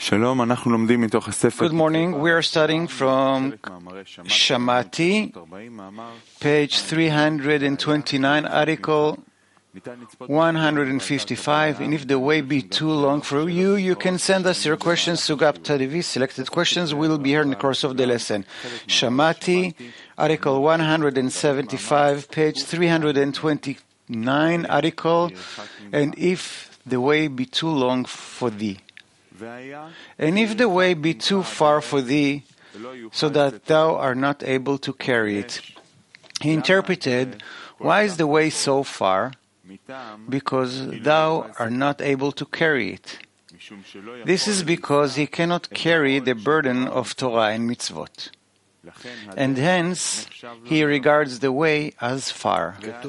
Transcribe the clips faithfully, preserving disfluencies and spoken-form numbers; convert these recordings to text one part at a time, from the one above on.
Good morning. We are studying from Shamati, page three hundred twenty-nine, article one hundred fifty-five. And if the way be too long for you, you can send us your questions to Gap T V. Selected questions will be here in the course of the lesson. Shamati, article one hundred seventy-five, page three hundred twenty-nine, article, and if the way be too long for thee. And if the way be too far for thee, so that thou art not able to carry it. He interpreted, why is the way so far? Because thou art not able to carry it. This is because he cannot carry the burden of Torah and mitzvot. And hence, he regards the way as far. It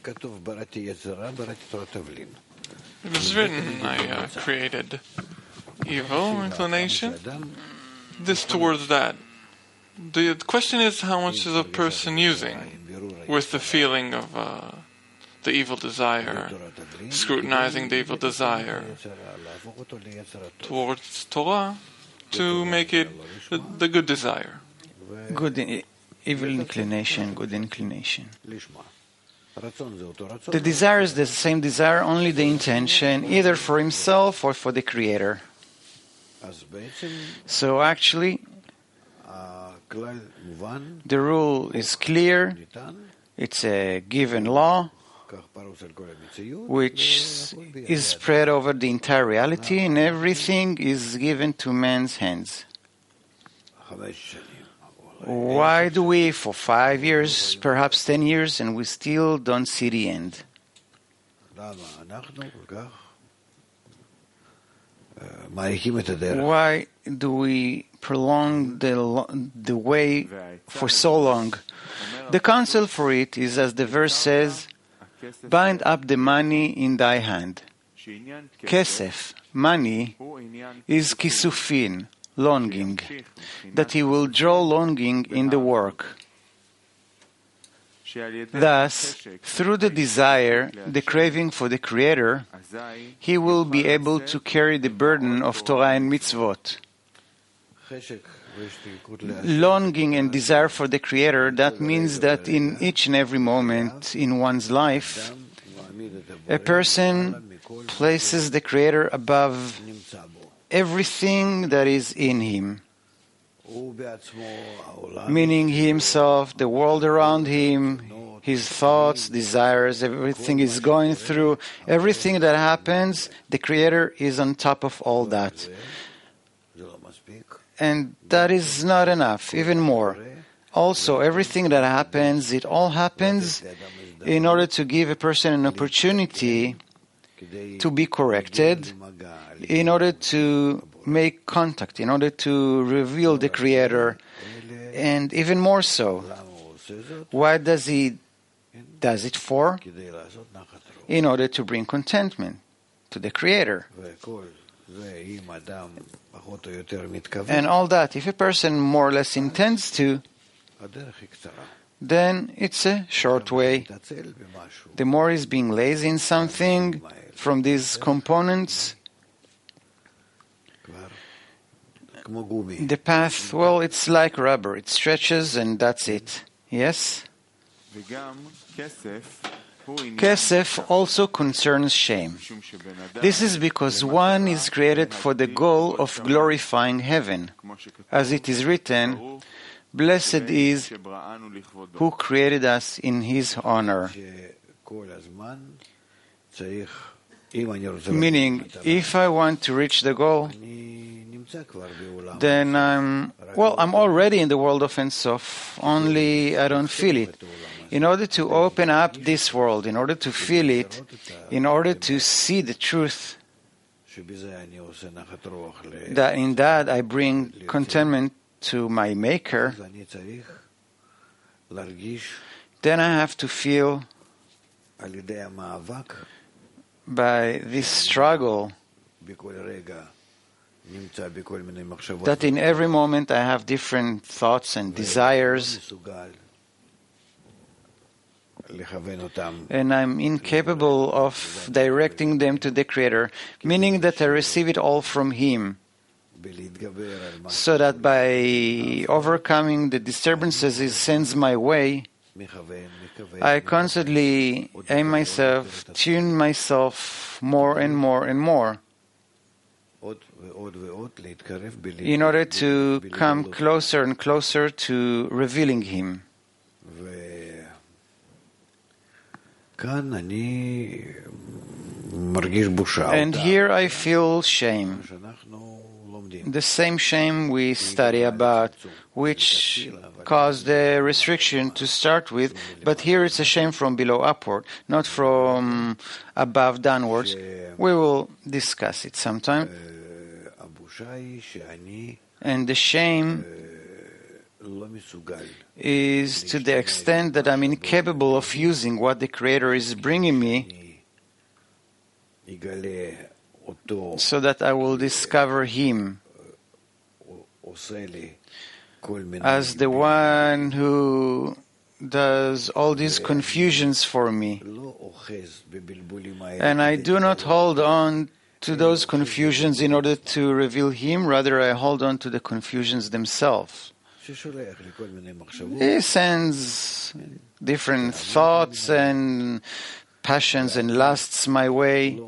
was written, I uh, created evil inclination, this towards that. The question is, how much is a person using with the feeling of uh, the evil desire, scrutinizing the evil desire towards Torah to make it the, the good desire. Good, in, evil inclination, good inclination. The desire is the same desire, only the intention, either for himself or for the Creator. So actually, the rule is clear. It's a given law, which is spread over the entire reality, and everything is given to man's hands. Why do we, for five years, perhaps ten years, and we still don't see the end? Why do we prolong the, the way for so long? The counsel for it is, as the verse says, bind up the money in thy hand. Kesef, money, is kisufin, longing, that he will draw longing in the work. Thus, through the desire, the craving for the Creator, he will be able to carry the burden of Torah and mitzvot. Longing and desire for the Creator, that means that in each and every moment in one's life, a person places the Creator above everything that is in him. Meaning he himself, the world around him, his thoughts, desires, everything he's going through, everything that happens, the Creator is on top of all that. And that is not enough, even more. Also, everything that happens, it all happens in order to give a person an opportunity to be corrected, in order to make contact, in order to reveal the Creator, and even more so. Why does he does it for? In order to bring contentment to the Creator. And all that, if a person more or less intends to, then it's a short way. The more he's being lazy in something from these components, the path, well, it's like rubber. It stretches and that's it. Yes? Kesef also concerns shame. This is because one is created for the goal of glorifying heaven. As it is written, blessed is who created us in his honor. Meaning, if I want to reach the goal, then I'm, well, I'm already in the world of Ein Sof, only I don't feel it. In order to open up this world, in order to feel it, in order to see the truth, that in that I bring contentment to my Maker, then I have to feel by this struggle that in every moment I have different thoughts and desires, and I'm incapable of directing them to the Creator, meaning that I receive it all from Him. so that by overcoming the disturbances He sends my way, I constantly aim myself, tune myself more and more and more in order to come closer and closer to revealing Him. And here I feel shame, the same shame we study about, which caused the restriction to start with, but here it's a shame from below upward, not from above downwards. We will discuss it sometime. And the shame is to the extent that I'm incapable of using what the Creator is bringing me, so that I will discover Him as the one who does all these confusions for me. And I do not hold on to those confusions in order to reveal Him, rather I hold on to the confusions themselves. He sends different thoughts and passions and lusts my way,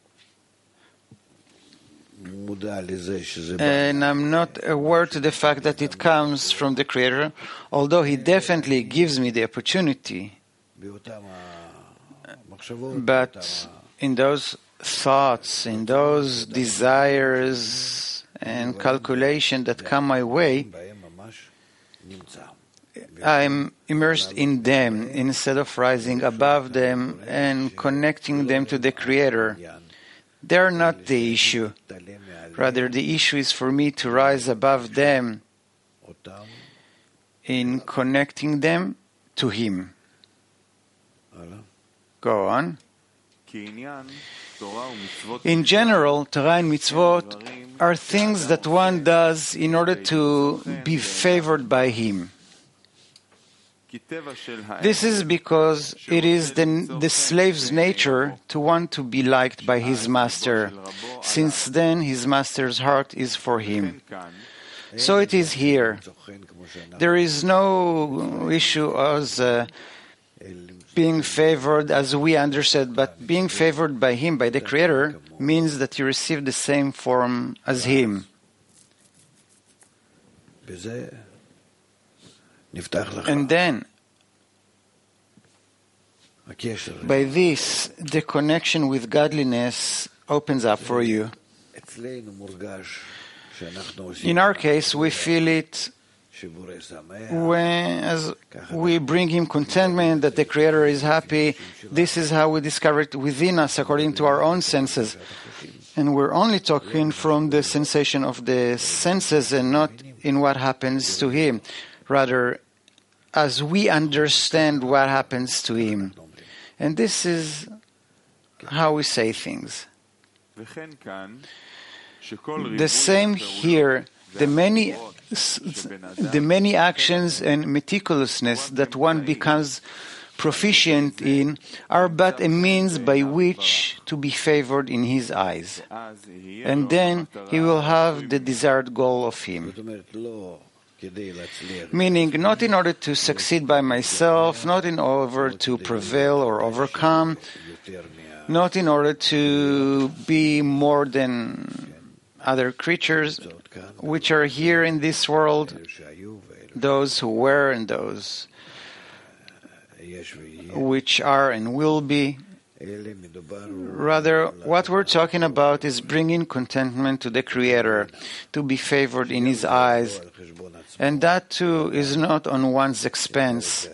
and I'm not aware to the fact that it comes from the Creator, although He definitely gives me the opportunity. But in those thoughts, in those desires and calculation that come my way, I'm immersed in them instead of rising above them and connecting them to the Creator. They're not the issue. Rather, the issue is for me to rise above them in connecting them to Him. Go on. In general, Torah and mitzvot are things that one does in order to be favored by Him. This is because it is the, the slave's nature to want to be liked by his master, since then his master's heart is for him. So it is here. There is no issue as uh, being favored as we understand, but being favored by Him, by the Creator, means that you receive the same form as Him. And then, by this, the connection with godliness opens up for you. In our case, we feel it when, as we bring Him contentment, that the Creator is happy. This is how we discover it within us, according to our own senses. And we're only talking from the sensation of the senses and not in what happens to Him. Rather, as we understand what happens to Him. And this is how we say things. The same here, the many, the many actions and meticulousness that one becomes proficient in are but a means by which to be favored in His eyes. And then He will have the desired goal of Him. Meaning, not in order to succeed by myself, not in order to prevail or overcome, not in order to be more than other creatures which are here in this world, those who were and those which are and will be. Rather, what we're talking about is bringing contentment to the Creator, to be favored in His eyes. And that too is not on one's expense.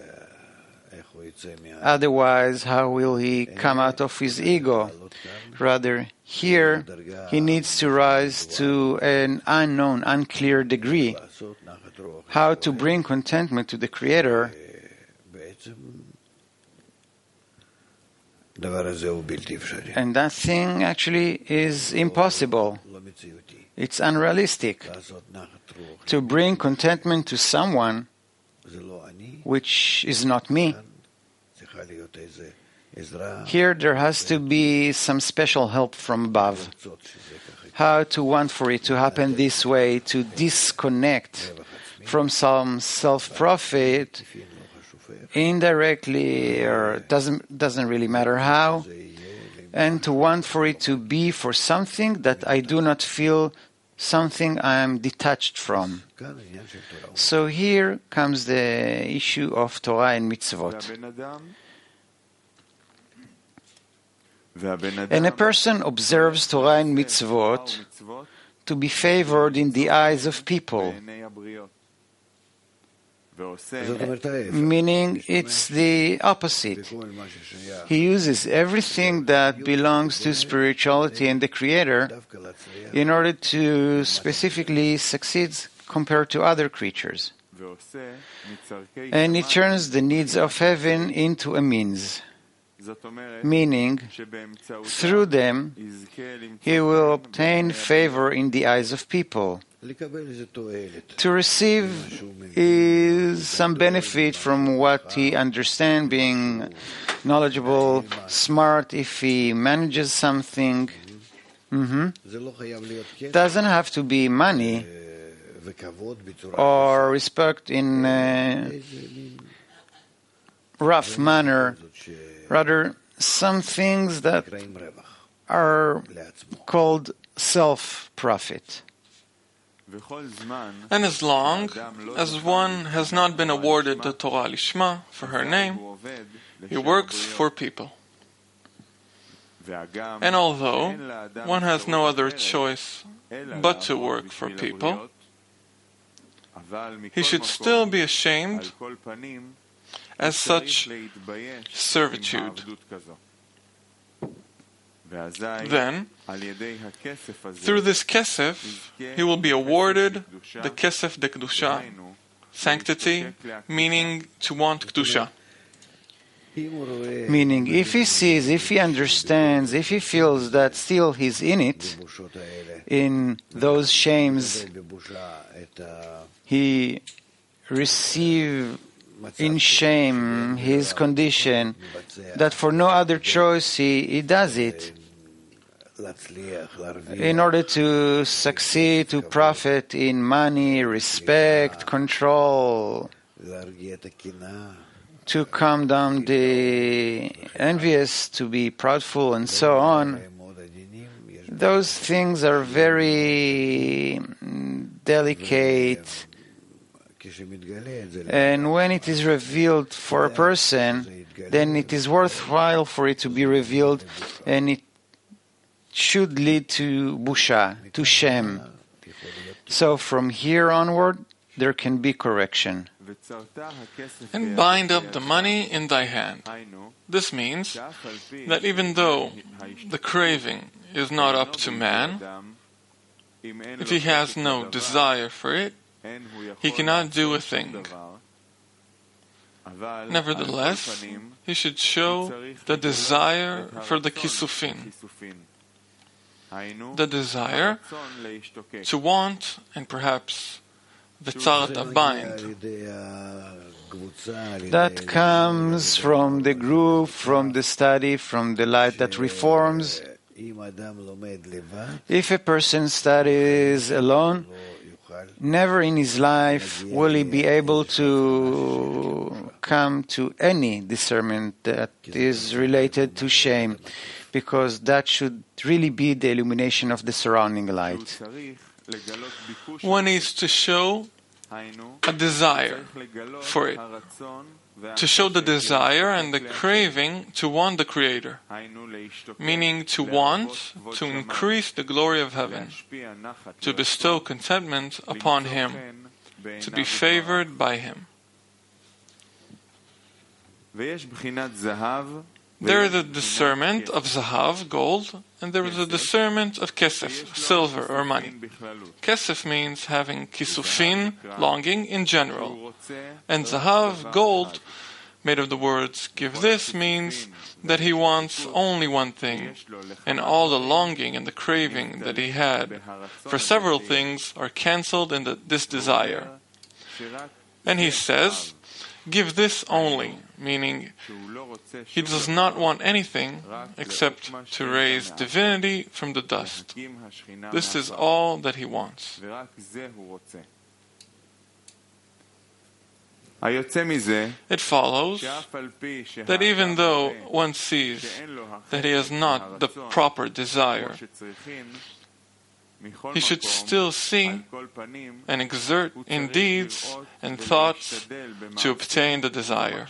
Otherwise, how will he come out of his ego? Rather, here he needs to rise to an unknown, unclear degree. How to bring contentment to the Creator. And that thing actually is impossible. It's unrealistic. To bring contentment to someone which is not me. Here there has to be some special help from above how to want for it to happen this way, to disconnect from some self-profit indirectly, or doesn't doesn't really matter how, and to want for it to be for something that I do not feel, something I am detached from. So here comes the issue of Torah and mitzvot. And a person observes Torah and mitzvot to be favored in the eyes of people, meaning it's the opposite. He uses everything that belongs to spirituality and the Creator in order to specifically succeed compared to other creatures. And he turns the needs of heaven into a means, meaning through them he will obtain favor in the eyes of people. To receive is some benefit from what he understands, being knowledgeable, smart, if he manages something. Mm-hmm. Doesn't have to be money or respect in a rough manner. Rather, some things that are called self-profit. And as long as one has not been awarded the Torah Lishma for her name, he works for people. And although one has no other choice but to work for people, he should still be ashamed as such servitude. Then, through this kesef, he will be awarded the kesef de kedusha, sanctity, meaning to want kedusha. Meaning, if he sees, if he understands, if he feels that still he's in it, in those shames, he receives in shame his condition, that for no other choice he, he does it in order to succeed, to profit in money, respect, control, to calm down the envious, to be proudful, and so on. Those things are very delicate. And when it is revealed for a person, then it is worthwhile for it to be revealed, and it should lead to busha, to shame. So from here onward, there can be correction. And bind up the money in thy hand. This means that even though the craving is not up to man, if he has no desire for it, he cannot do a thing. Nevertheless, he should show the desire for the kisufin, the desire to want and perhaps the tzart bind. That comes from the group, from the study, from the light that reforms. If a person studies alone, never in his life will he be able to come to any discernment that is related to shame, because that should really be the illumination of the surrounding light. One needs to show a desire for it, to show the desire and the craving to want the Creator, meaning to want to increase the glory of heaven, to bestow contentment upon Him, to be favored by Him. There is a discernment of zahav, gold, and there is a discernment of kesef, silver or money. Kesef means having kisufin, longing in general, and zahav, gold, made of the words give this, means that he wants only one thing, and all the longing and the craving that he had for several things are cancelled in the, this desire. And he says, give this only, meaning he does not want anything except to raise divinity from the dust. This is all that he wants. It follows that even though one sees that he has not the proper desire, he should still see and exert in deeds and thoughts to obtain the desire.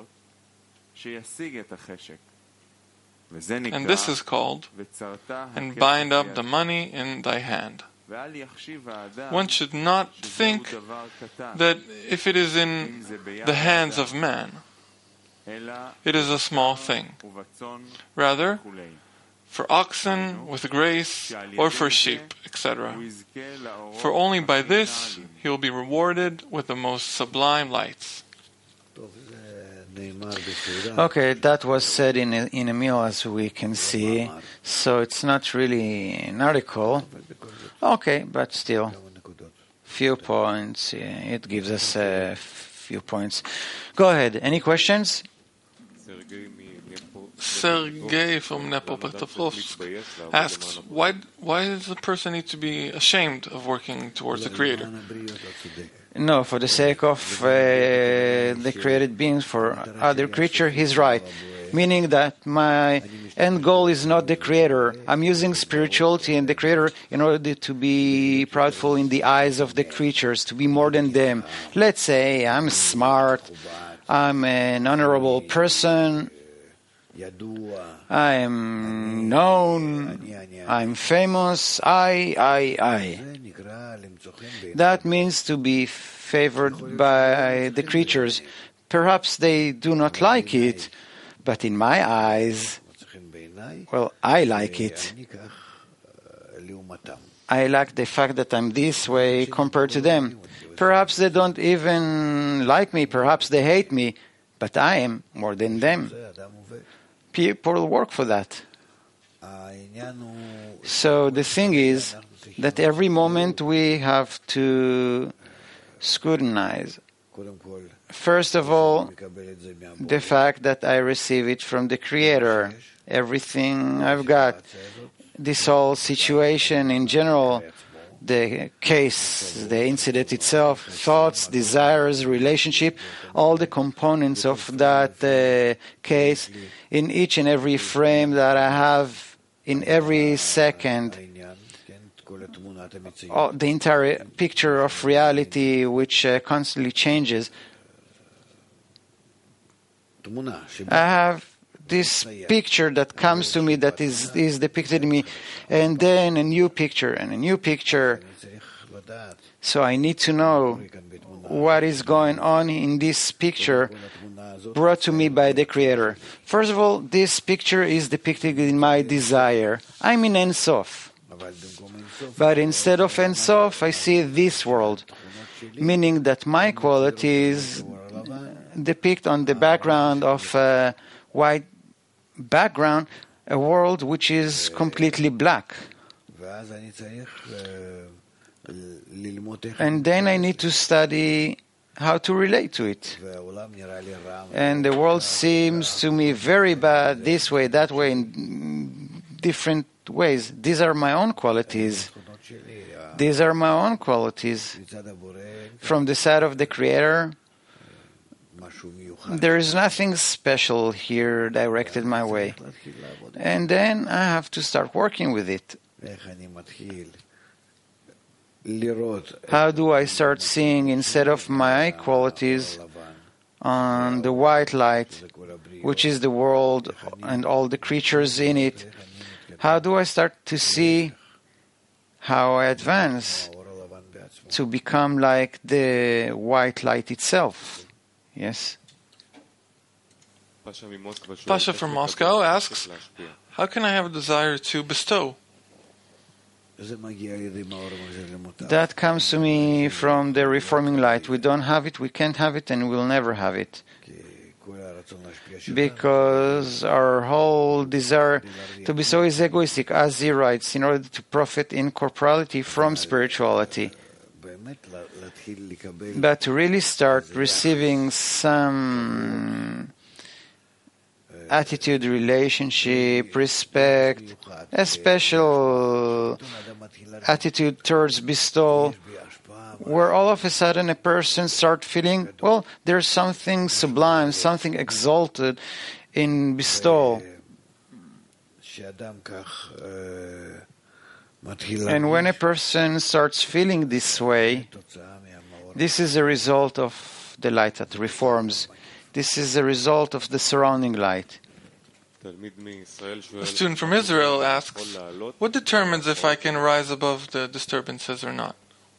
And this is called, and bind up the money in thy hand. One should not think that if it is in the hands of man, it is a small thing. Rather, for oxen with grace, or for sheep, et cetera. For only by this he will be rewarded with the most sublime lights. Okay, that was said in a, in a meal, as we can see, so it's not really an article. Okay, but still, few points. It gives us a few points. Go ahead. Any questions? Sergei from Dnepropetrovsk asks, why, why does a person need to be ashamed of working towards the Creator? No, for the sake of uh, the created beings, for other creature, he's right. Meaning that my end goal is not the Creator. I'm using spirituality and the Creator in order to be proudful in the eyes of the creatures, to be more than them. Let's say I'm smart, I'm an honorable person, I am known, I'm famous, I, I, I. That means to be favored by the creatures. Perhaps they do not like it, but in my eyes, well, I like it. I like the fact that I'm this way compared to them. Perhaps they don't even like me, perhaps they hate me, but I am more than them. People work for that. So the thing is that every moment we have to scrutinize. First of all, the fact that I receive it from the Creator. Everything I've got, this whole situation in general, the case, the incident itself, thoughts, desires, relationship, all the components of that uh, case, in each and every frame that I have, in every second, oh, the entire picture of reality which uh, constantly changes. I have this picture that comes to me that is, is depicted in me, and then a new picture and a new picture. So I need to know what is going on in this picture brought to me by the Creator. First of all, this picture is depicted in my desire. I'm in Ein Sof. But instead of Ein Sof, I see this world, meaning that my qualities depict on the background of a white background a world which is completely black. And then I need to study how to relate to it. And the world seems to me very bad this way, that way, in different ways. These are my own qualities. These are my own qualities. From the side of the Creator, there is nothing special here directed my way. And then I have to start working with it. How do I start seeing, instead of my qualities, on the white light, which is the world and all the creatures in it? How do I start to see how I advance to become like the white light itself? Yes? Pasha from Moscow asks, how can I have a desire to bestow? That comes to me from the reforming light. We don't have it, we can't have it, and we'll never have it. Because our whole desire to be so is egoistic, as he writes, in order to profit in corporality from spirituality. But to really start receiving some attitude, relationship, respect, a special attitude towards bestowal, where all of a sudden a person starts feeling, well, there's something sublime, something exalted in bestowal. And when a person starts feeling this way, this is a result of the light that reforms. This is a result of the surrounding light. A student from Israel asks, what determines if I can rise above the disturbances or not?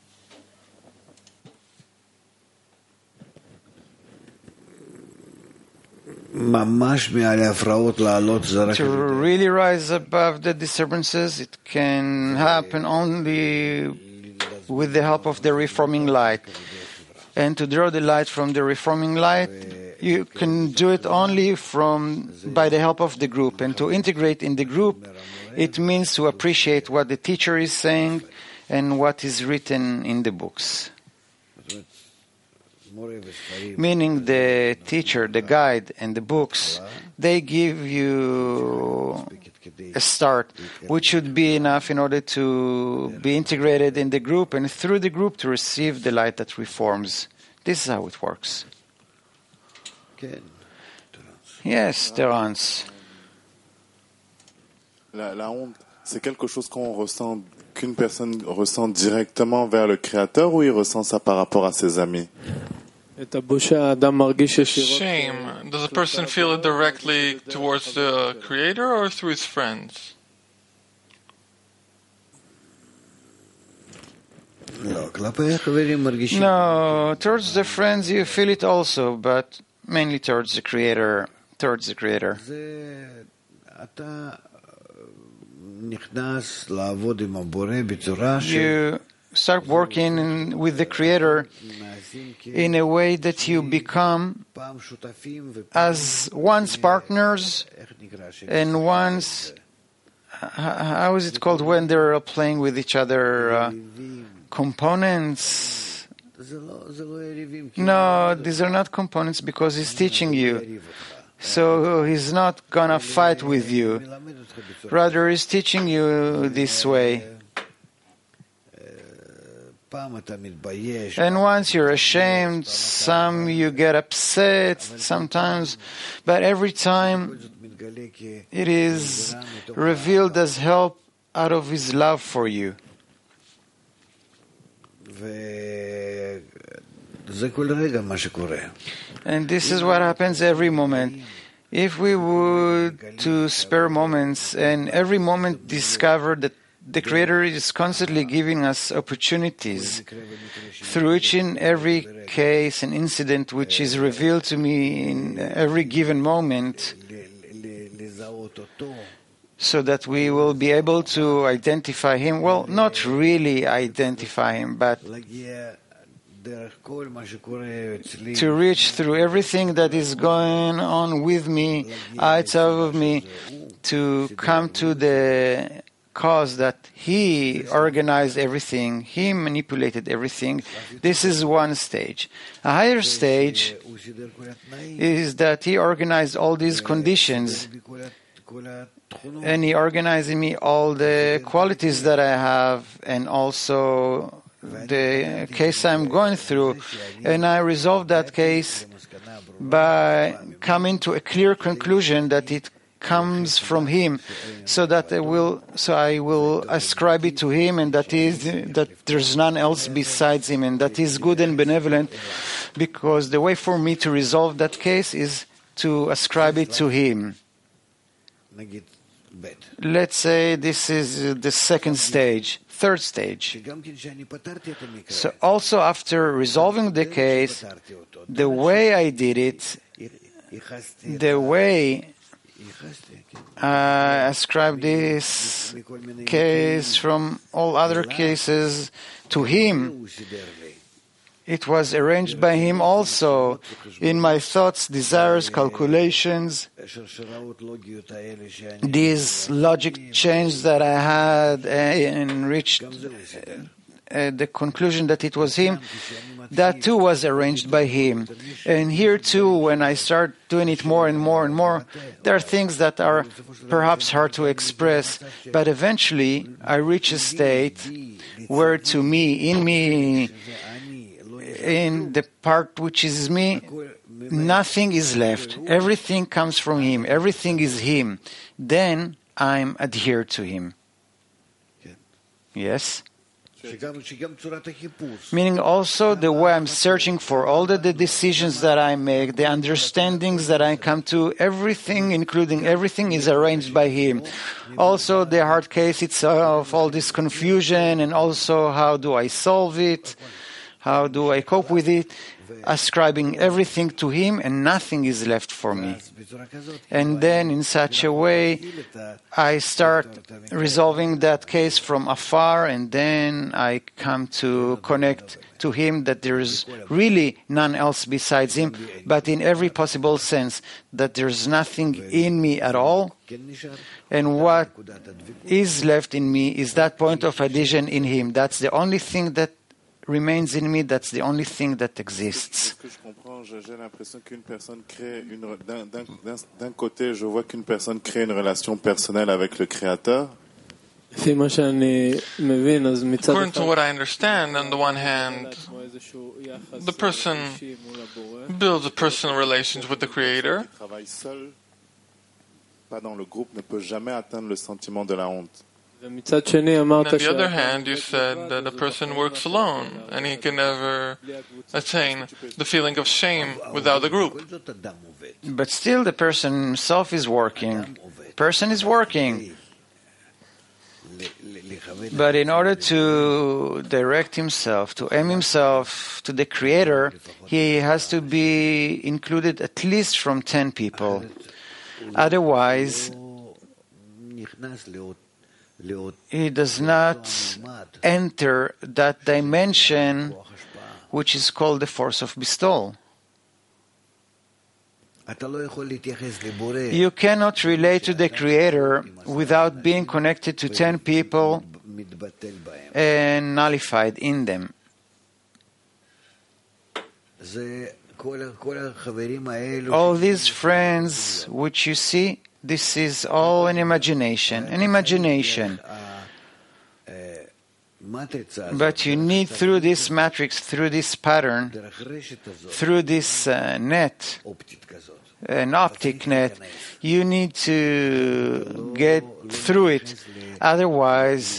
To really rise above the disturbances, it can happen only with the help of the reforming light. And to draw the light from the reforming light, you can do it only from by the help of the group. And to integrate in the group, it means to appreciate what the teacher is saying and what is written in the books. Meaning the teacher, the guide, and the books, they give you a start, which should be enough in order to be integrated in the group and through the group to receive the light that reforms. This is how it works. Yes, Terence. La, la honte, c'est quelque chose qu'on ressent, qu'une personne ressent directement vers le Créateur, ou il ressent ça par rapport à ses amis? Shame. Does a person feel it directly towards the Creator or through his friends? No, towards the friends you feel it also, but mainly towards the Creator. Towards the Creator. You start working in, with the Creator in a way that you become as once partners and once, how is it called when they're playing with each other, uh, components? No, these are not components because he's teaching you. So he's not gonna fight with you. Rather, he's teaching you this way. And once you're ashamed, some you get upset sometimes, but every time it is revealed as help out of his love for you. And this is what happens every moment. If we would to spare moments and every moment discover that the Creator is constantly giving us opportunities through each and every case and incident which is revealed to me in every given moment, so that we will be able to identify Him. Well, not really identify Him, but to reach through everything that is going on with me, outside of me, to come to the cause that He organized everything, He manipulated everything. This is one stage. A higher stage is that He organized all these conditions, and He organized in me all the qualities that I have, and also the case I'm going through, and I resolve that case by coming to a clear conclusion that it comes from Him, so that I will, so I will ascribe it to Him, and that is that there's none else besides Him, and that is good and benevolent, because the way for me to resolve that case is to ascribe it to Him. Let's say this is the second stage. Third stage. So also after resolving the case, the way I did it, the way I ascribed this case from all other cases to Him, it was arranged by Him also in my thoughts, desires, calculations. These logic chains that I had and reached uh, the conclusion that it was him, that too was arranged by him. And here too, when I start doing it more and more and more, there are things that are perhaps hard to express, but eventually I reach a state where to me, in me, in the part which is me, nothing is left. Everything comes from him. Everything is him. Then I'm adhered to him. Yes? Meaning also the way I'm searching for all the, the decisions that I make, the understandings that I come to, everything, including everything, is arranged by him. Also the hard case itself, all this confusion, and also how do I solve it, how do I cope with it, ascribing everything to him and nothing is left for me. And then in such a way, I start resolving that case from afar, and then I come to connect to him that there is really none else besides him, but in every possible sense, that there is nothing in me at all. And what is left in me is that point of adhesion in him. That's the only thing that remains in me, that's the only thing that exists. D'un côté, je vois qu'une personne crée une relation personnelle avec le Créateur. According to what I understand, on the one hand, the person builds a personal relationship with the Creator. Pas dans le groupe, ne peut jamais atteindre le sentiment de la honte. On the other hand, you said that a person works alone and he can never attain the feeling of shame without the group. But still the person himself is working. Person is working. But in order to direct himself, to aim himself to the Creator, he has to be included at least from ten people. Otherwise, he does not enter that dimension which is called the force of bestowal. You cannot relate to the Creator without being connected to ten people and nullified in them. All these friends which you see, this is all an imagination, an imagination. But you need, through this matrix, through this pattern, through this uh, net, an optic net, you need to get through it. Otherwise,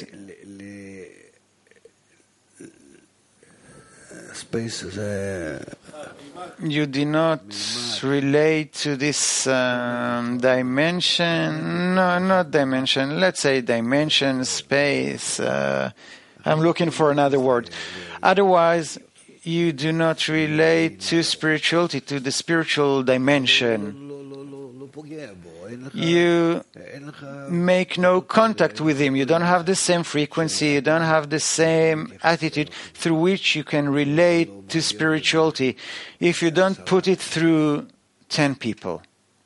you do not relate to this um, dimension, no, not dimension, let's say dimension, space, uh, I'm looking for another word. Otherwise, you do not relate to spirituality, to the spiritual dimension. You make no contact with him. You don't have the same frequency. You don't have the same attitude through which you can relate to spirituality if you don't put it through ten people.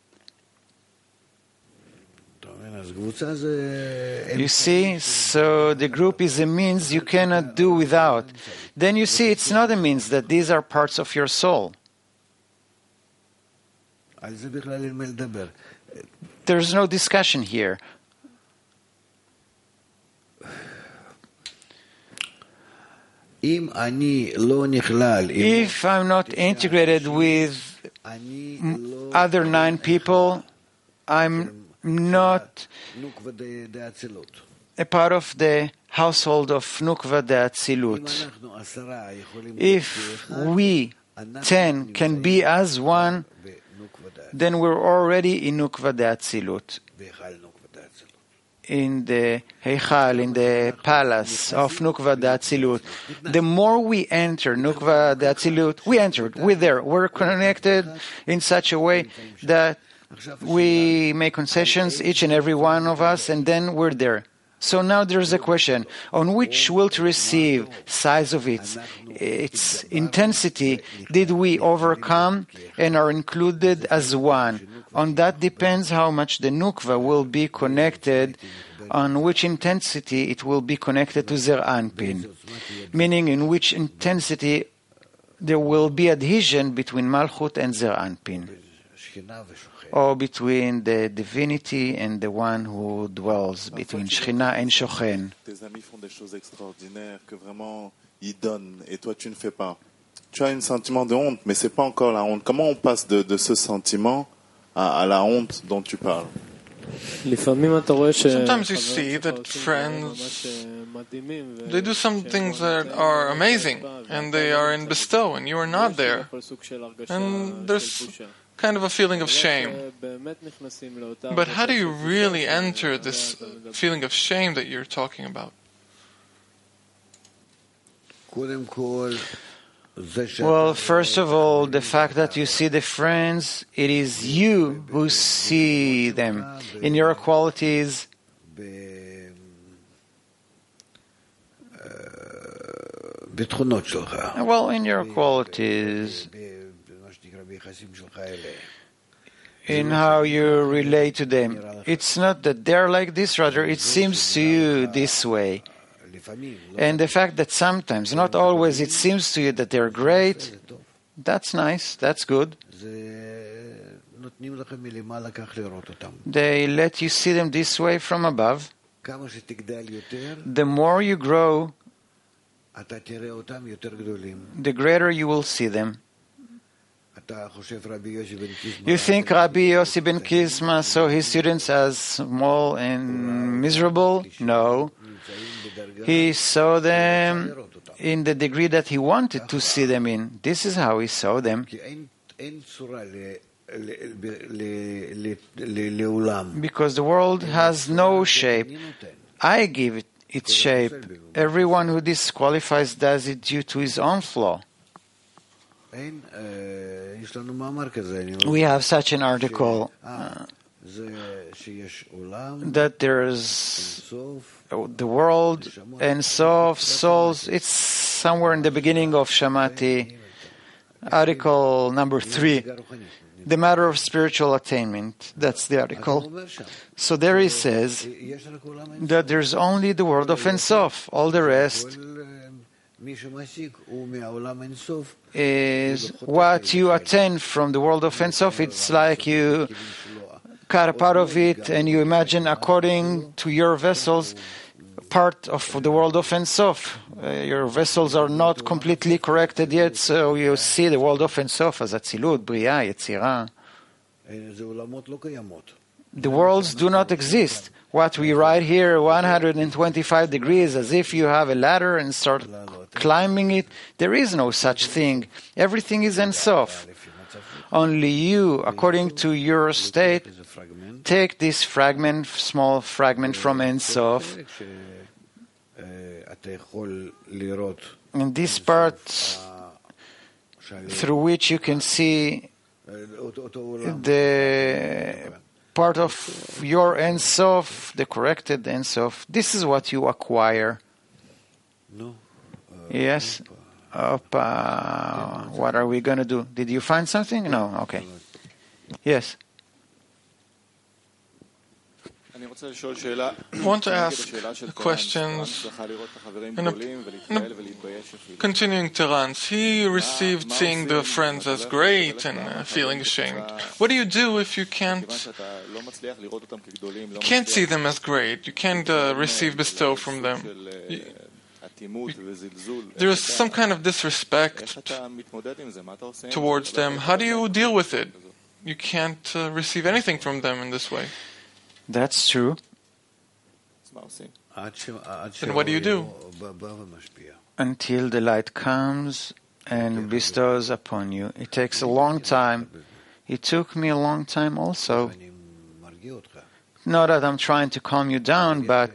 You see, so the group is a means you cannot do without. Then you see, it's not a means, that these are parts of your soul. There's no discussion here. If I'm not integrated with other nine people, I'm not a part of the household of Nukva de Atzilut. If we, ten, can be as one, then we're already in Nukva de Atzilut, in the Heichal, in the palace of Nukva de Atzilut. The more we enter Nukva de Atzilut, we entered, we're there, we're connected in such a way that we make concessions, each and every one of us, and then we're there. So now there's a question on which will to receive, size of its, its intensity, did we overcome and are included as one? On that depends how much the Nukva will be connected on which intensity it will be connected to Zeir Anpin, meaning in which intensity there will be adhesion between Malchut and Zeir Anpin, or between the divinity and the one who dwells, between Shekhinah and Shochen. Tes amis font des choses extraordinaires que vraiment ils donnent et toi tu ne fais pas. Tu as un sentiment de honte, mais c'est pas encore la honte. Comment on passe de, de ce sentiment à, à la honte dont tu parles? Sometimes you see that friends, they do some things that are amazing, and they are in bestow, and you are not there. And there's kind of a feeling of shame. But how do you really enter this feeling of shame that you're talking about? Well, first of all, the fact that you see the friends, it is you who see them in your qualities. Well, in your qualities, in how you relate to them. It's not that they're like this, rather it seems to you this way. And the fact that sometimes, not always, it seems to you that they're great, that's nice, that's good. They let you see them this way from above. The more you grow, the greater you will see them. You think Rabbi Yossi ben Kisma saw his students as small and miserable? No. He saw them in the degree that he wanted to see them in. This is how he saw them. Because the world has no shape. I give it its shape. Everyone who disqualifies does it due to his own flaw. We have such an article uh, that there's the world and Sof, souls. It's somewhere in the beginning of Shamati, article number three, the matter of spiritual attainment. That's the article. So there he says that there's only the world of Ein Sof. All the rest is what you attain from the world of Ein Sof. It's like you cut a part of it and you imagine according to your vessels part of the world of Ein Sof. Uh, your vessels are not completely corrected yet, so you see the world of Ein Sof as Atzilut, Bria, Yetzirah. The worlds do not exist. What we write here, one hundred twenty-five degrees, as if you have a ladder and start climbing it. There is no such thing. Everything is Ein Sof. Only you, according to your state, take this fragment, small fragment from Ein Sof, and this part through which you can see the part of your Ein Sof, the corrected Ein Sof. This is what you acquire. Yes? Opa. What are we going to do? Did you find something? No? Okay. Yes? I want to ask questions in a, in a, continuing Terence. He received seeing the friends as great and uh, feeling ashamed. What do you do if you can't you can't see them as great? You can't uh, receive bestow from them. You, you, there is some kind of disrespect towards them. How do you deal with it? You can't uh, receive anything from them in this way. That's true. Then what do you do? Until the light comes and bestows upon you. It takes a long time. It took me a long time also. Not that I'm trying to calm you down, but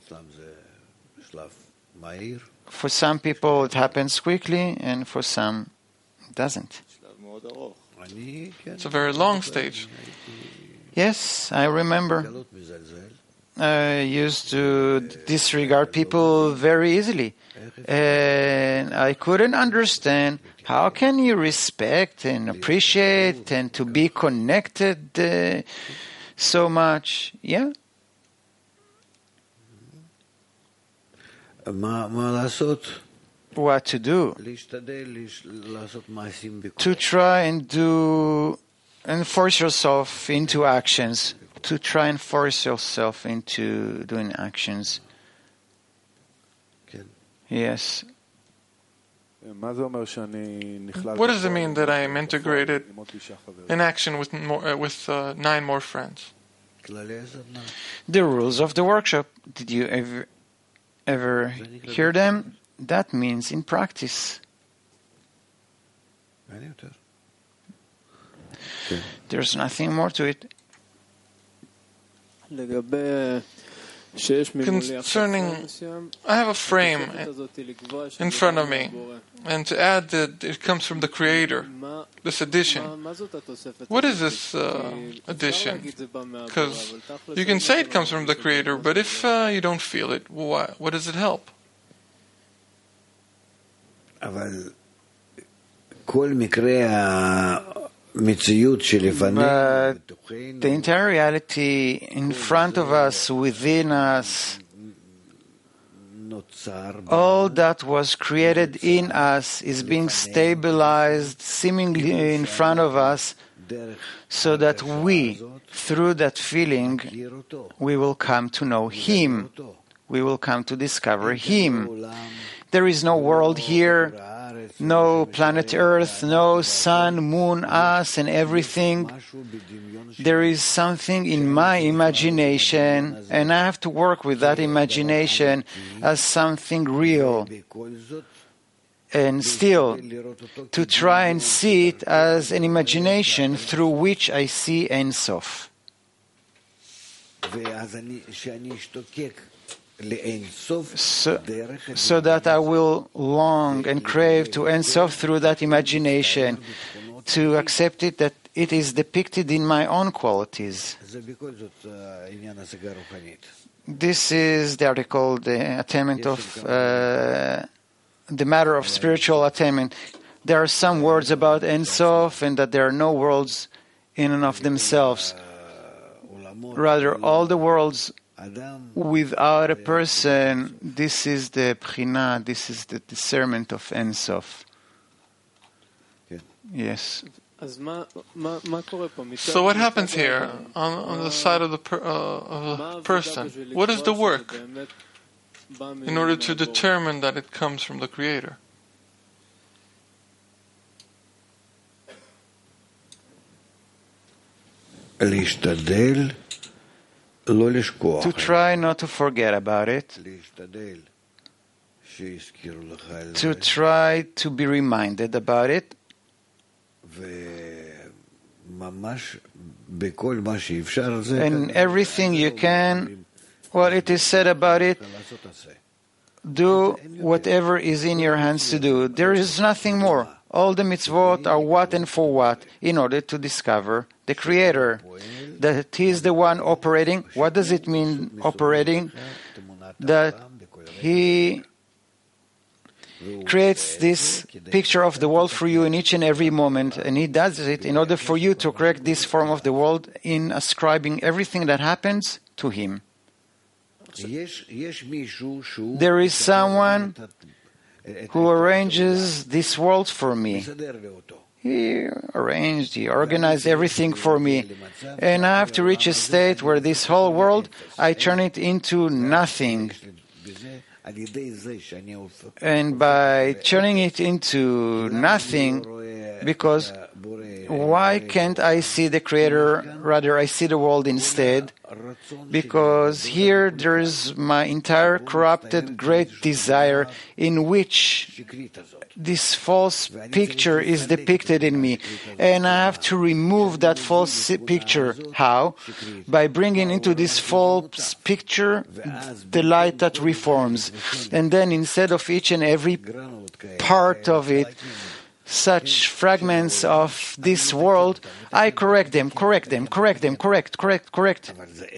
for some people it happens quickly, and for some it doesn't. It's a very long stage. Yes, I remember. I used to disregard people very easily. And I couldn't understand how can you respect and appreciate and to be connected uh, so much. Yeah. what to do, to try and do and force yourself into actions, to try and force yourself into doing actions. Yes. What does it mean that I am integrated in action with more, uh, with uh, nine more friends? The rules of the workshop. Did you ever ever hear them? That means in practice. There's nothing more to it. Concerning, I have a frame in front of me, and to add that it comes from the Creator, this addition. What is this uh, addition? Because you can say it comes from the Creator, but if uh, you don't feel it, why, what does it help? But the entire reality in front of us, within us, all that was created in us is being stabilized seemingly in front of us, so that we, through that feeling, we will come to know Him. We will come to discover Him. There is no world here, no planet Earth, no sun, moon, us, and everything. There is something in my imagination, and I have to work with that imagination as something real. And still, to try and see it as an imagination through which I see Ein Sof. So, so that I will long and crave to Ein Sof through that imagination, to accept it that it is depicted in my own qualities. This is the article, the attainment of uh, the matter of spiritual attainment. There are some words about Ein Sof, and that there are no worlds in and of themselves. Rather, all the worlds without a person, this is the Bchina, this is the discernment of Ein Sof. Yes. So what happens here on, on the side of the, per, uh, of the person? What is the work in order to determine that it comes from the Creator? To try not to forget about it, to try to be reminded about it, and everything you can, well, it is said about it, do whatever is in your hands to do. There is nothing more. All the mitzvot are what and for what, in order to discover the Creator, that He is the one operating. What does it mean, operating? That He creates this picture of the world for you in each and every moment, and He does it in order for you to correct this form of the world in ascribing everything that happens to Him. There is someone who arranges this world for me. He arranged, He organized everything for me. And I have to reach a state where this whole world, I turn it into nothing. And by turning it into nothing, because why can't I see the Creator? Rather, I see the world instead. Because here there is my entire corrupted great desire in which this false picture is depicted in me. And I have to remove that false picture. How? By bringing into this false picture the light that reforms. And then instead of each and every part of it, such fragments of this world, I correct them, correct them, correct them, correct, correct, correct.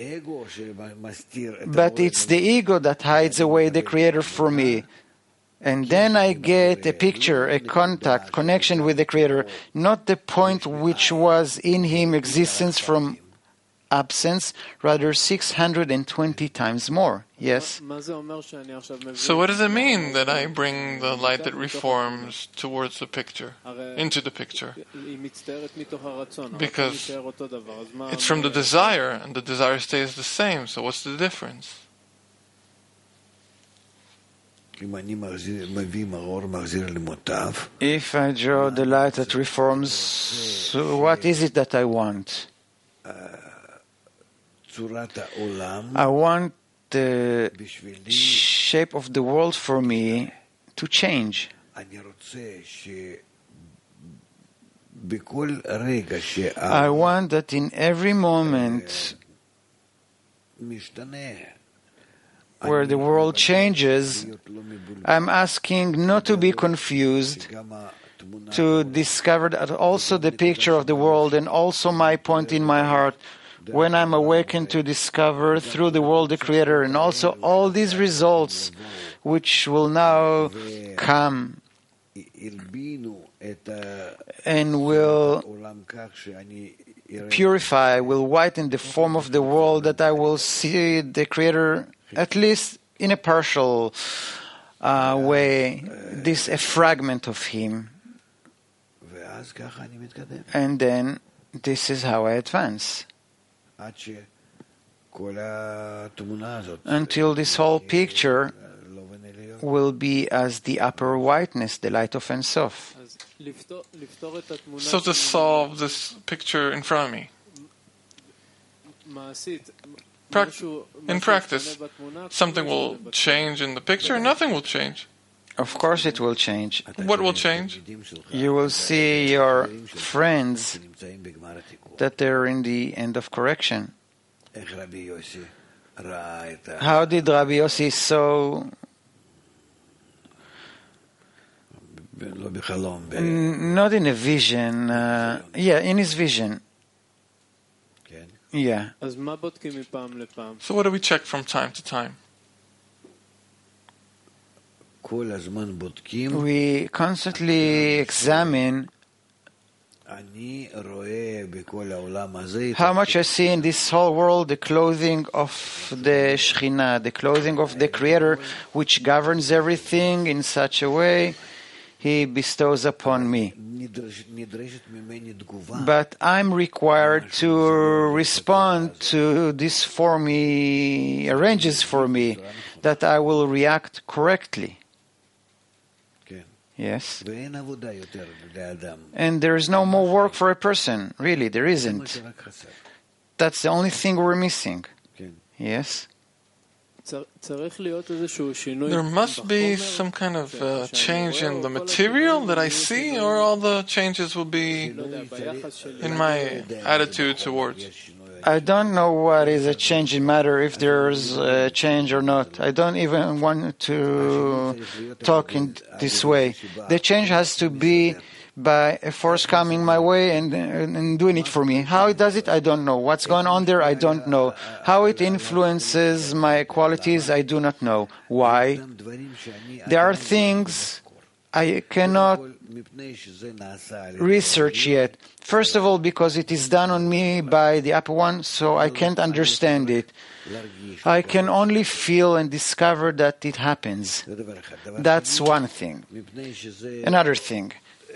But it's the ego that hides away the Creator for me. And then I get a picture, a contact, connection with the Creator, not the point which was in Him existence from absence, rather six hundred twenty times more. Yes? So what does it mean that I bring the light that reforms towards the picture, into the picture? Because it's from the desire, and the desire stays the same, so what's the difference? If I draw the light that reforms, so what is it that I want? I want the shape of the world for me to change. I want that in every moment where the world changes, I'm asking not to be confused, to discover that also the picture of the world and also my point in my heart, when I'm awakened to discover through the world the Creator, and also all these results which will now come and will purify, will whiten the form of the world, that I will see the Creator at least in a partial uh, way, this a fragment of Him. And then this is how I advance. Until this whole picture will be as the upper whiteness, the light of Ein Sof. So to solve this picture in front of me, pra- in practice, something will change in the picture, and nothing will change. Of course it will change. What will change? You will see your friends that they're in the end of correction. How did Rabbi Yossi so... N- not in a vision, uh, yeah, in his vision. Yeah. So what do we check from time to time? We constantly examine how much I see in this whole world the clothing of the Shekhinah, the clothing of the Creator, which governs everything in such a way He bestows upon me. But I'm required to respond to this form He arranges for me, that I will react correctly. Yes. And there is no more work for a person. Really, there isn't. That's the only thing we're missing. Yes. There must be some kind of uh, change in the material that I see, or all the changes will be in my attitude towards. I don't know what is a change in matter, if there's a change or not. I don't even want to talk in this way. The change has to be by a force coming my way and, and doing it for me. How it does it, I don't know. What's going on there, I don't know. How it influences my qualities, I do not know. Why? There are things I cannot research yet. First of all, because it is done on me by the Upper One, so I can't understand it. I can only feel and discover that it happens. That's one thing. Another thing.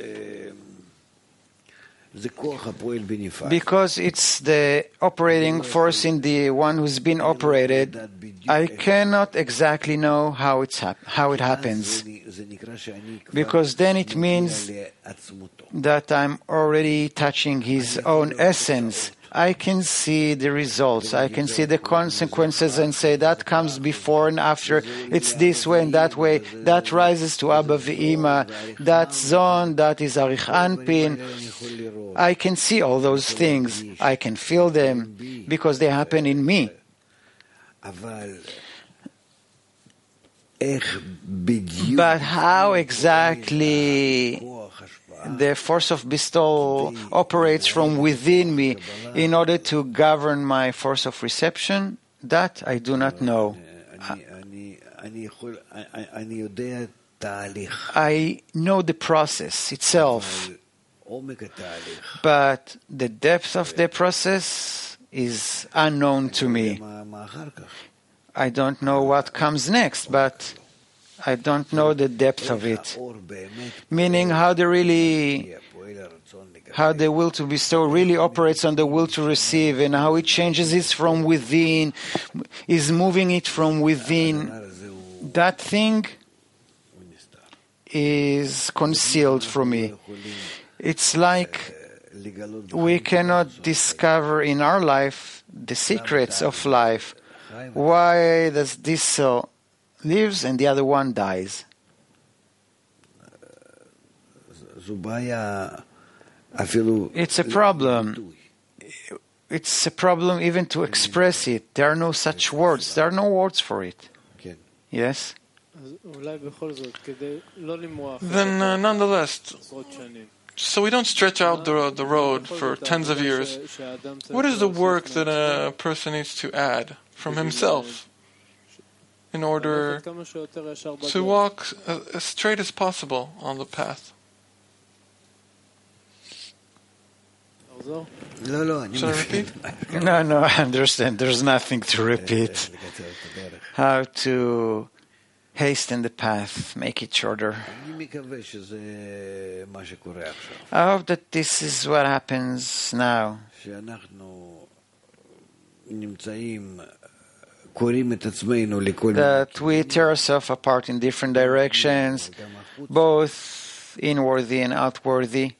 Because it's the operating force in the one who's been operated, I cannot exactly know how it's hap- how it happens. Because then it means that I'm already touching his own essence. I can see the results, I can see the consequences and say that comes before and after, it's this way and that way, that rises to Abba Ve'ima, that's Zon, that is Arich Anpin. I can see all those things, I can feel them, because they happen in me. But how exactly the force of bestowal operates from within me in order to govern my force of reception, that I do not know. I know the process itself, but the depth of the process, is unknown to me. I don't know what comes next, but I don't know the depth of it. Meaning how the really, how the will to bestow really operates on the will to receive, and how it changes it from within, is moving it from within. That thing is concealed from me. It's like we cannot discover in our life the secrets of life. Why does this cell lives and the other one dies? It's a problem. It's a problem even to express it. There are no such words. There are no words for it. Yes? Then, uh, nonetheless, so we don't stretch out the, the road for tens of years. What is the work that a person needs to add from himself in order to walk as straight as possible on the path? Should I repeat? No, no, I understand. There's nothing to repeat. How to hasten the path, make it shorter. I hope that this is what happens now. That we tear ourselves apart in different directions, both inwardly and outwardly.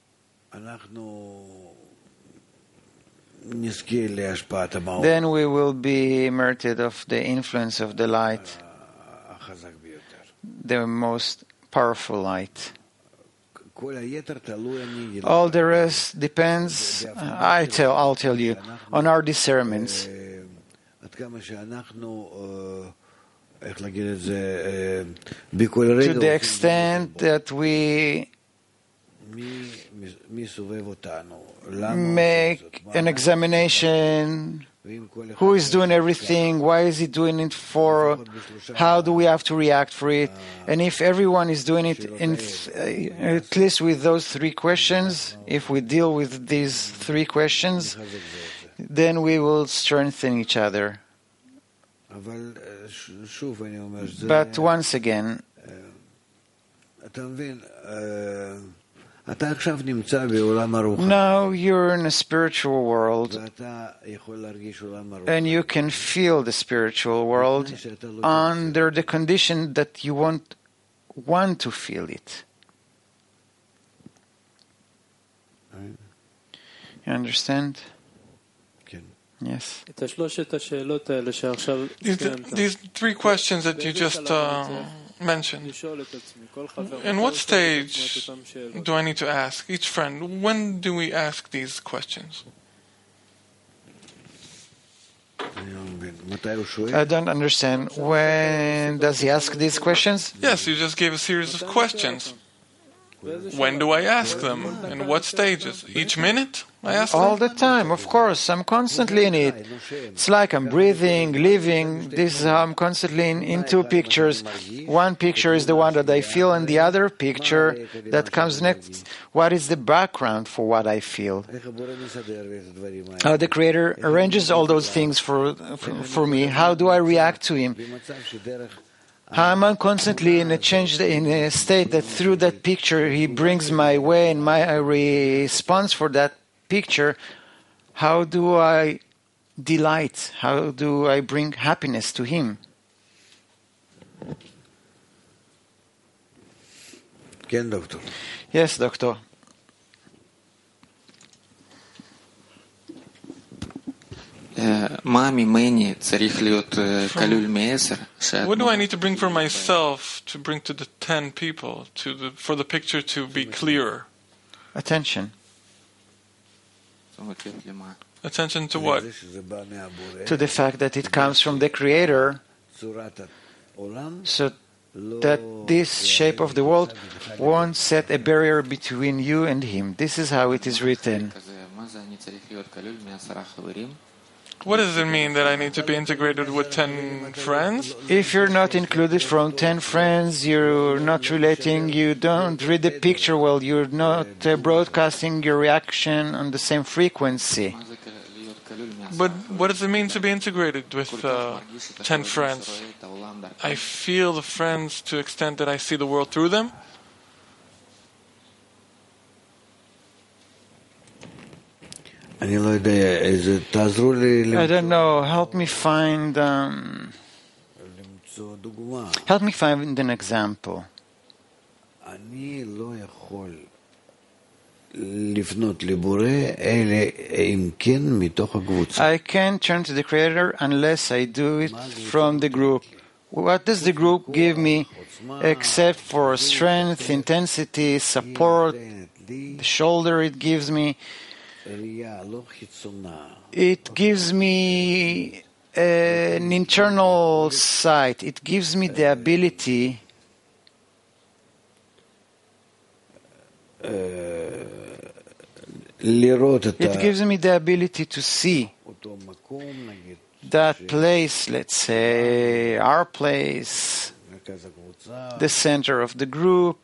Then we will be immersed of the influence of the light, the most powerful light. All the rest depends, I tell, I'll tell you, on our discernments. To the extent that we make an examination. Who is doing everything? Why is he doing it for? How do we have to react for it? And if everyone is doing it, in th- at least with those three questions, if we deal with these three questions, then we will strengthen each other. But once again, now you're in a spiritual world, and you can feel the spiritual world under the condition that you won't want to feel it. You understand? Yes. These, these three questions that you just uh, mentioned, in what stage do I need to ask each friend? When do we ask these questions? I don't understand. When does he ask these questions? Yes, you just gave a series of questions. When do I ask them? In what stages? Each minute I ask them? All the time, of course. I'm constantly in it. It's like I'm breathing, living. This is how I'm constantly in, in two pictures. One picture is the one that I feel, and the other picture that comes next, what is the background for what I feel? How the Creator arranges all those things for, for, for me. How do I react to Him? I'm constantly in a change, in a state that through that picture He brings my way, and my response for that picture. How do I delight? How do I bring happiness to Him? Yes, Doctor. What do I need to bring for myself to bring to the ten people to the, for the picture to be clearer? Attention. Attention to what? To the fact that it comes from the Creator, so that this shape of the world won't set a barrier between you and Him. This is how it is written. What does it mean that I need to be integrated with ten friends? If you're not included from ten friends, you're not relating, you don't read the picture well, you're not uh, broadcasting your reaction on the same frequency. But what does it mean to be integrated with uh, ten friends? I feel the friends to the extent that I see the world through them. I don't know. Help me find. Um, help me find an example. I can't turn to the Creator unless I do it from the group. What does the group give me except for strength, intensity, support, the shoulder it gives me? It gives me an internal sight. It gives me the ability It gives me the ability to see that place, let's say, our place, the center of the group,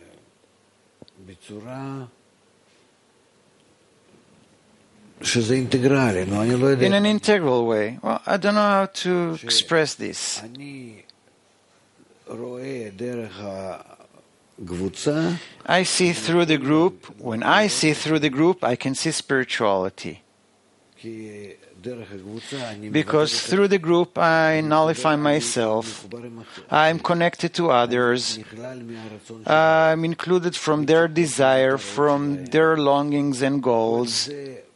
in an integral way. Well, I don't know how to express this. I see through the group. When I see through the group, I can see spirituality. Because through the group, I nullify myself. I'm connected to others. I'm included from their desire, from their longings and goals.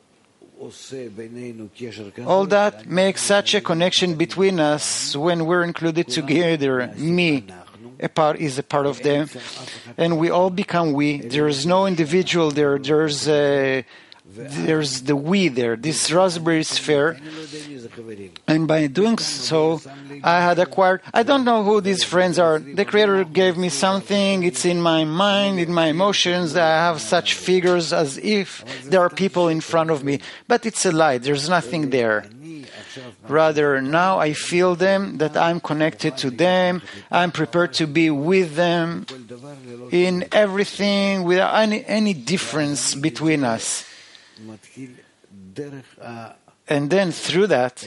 All that makes such a connection between us when we're included together. Me a part is a part of them, and we all become we. There is no individual there. There's a, there's the we there. This raspberry sphere, and by doing so, I had acquired. I don't know who these friends are. The Creator gave me something. It's in my mind, in my emotions. I have such figures as if there are people in front of me, but it's a lie. There's nothing there. Rather, now I feel them, that I'm connected to them, I'm prepared to be with them in everything without any, any difference between us. And then through that,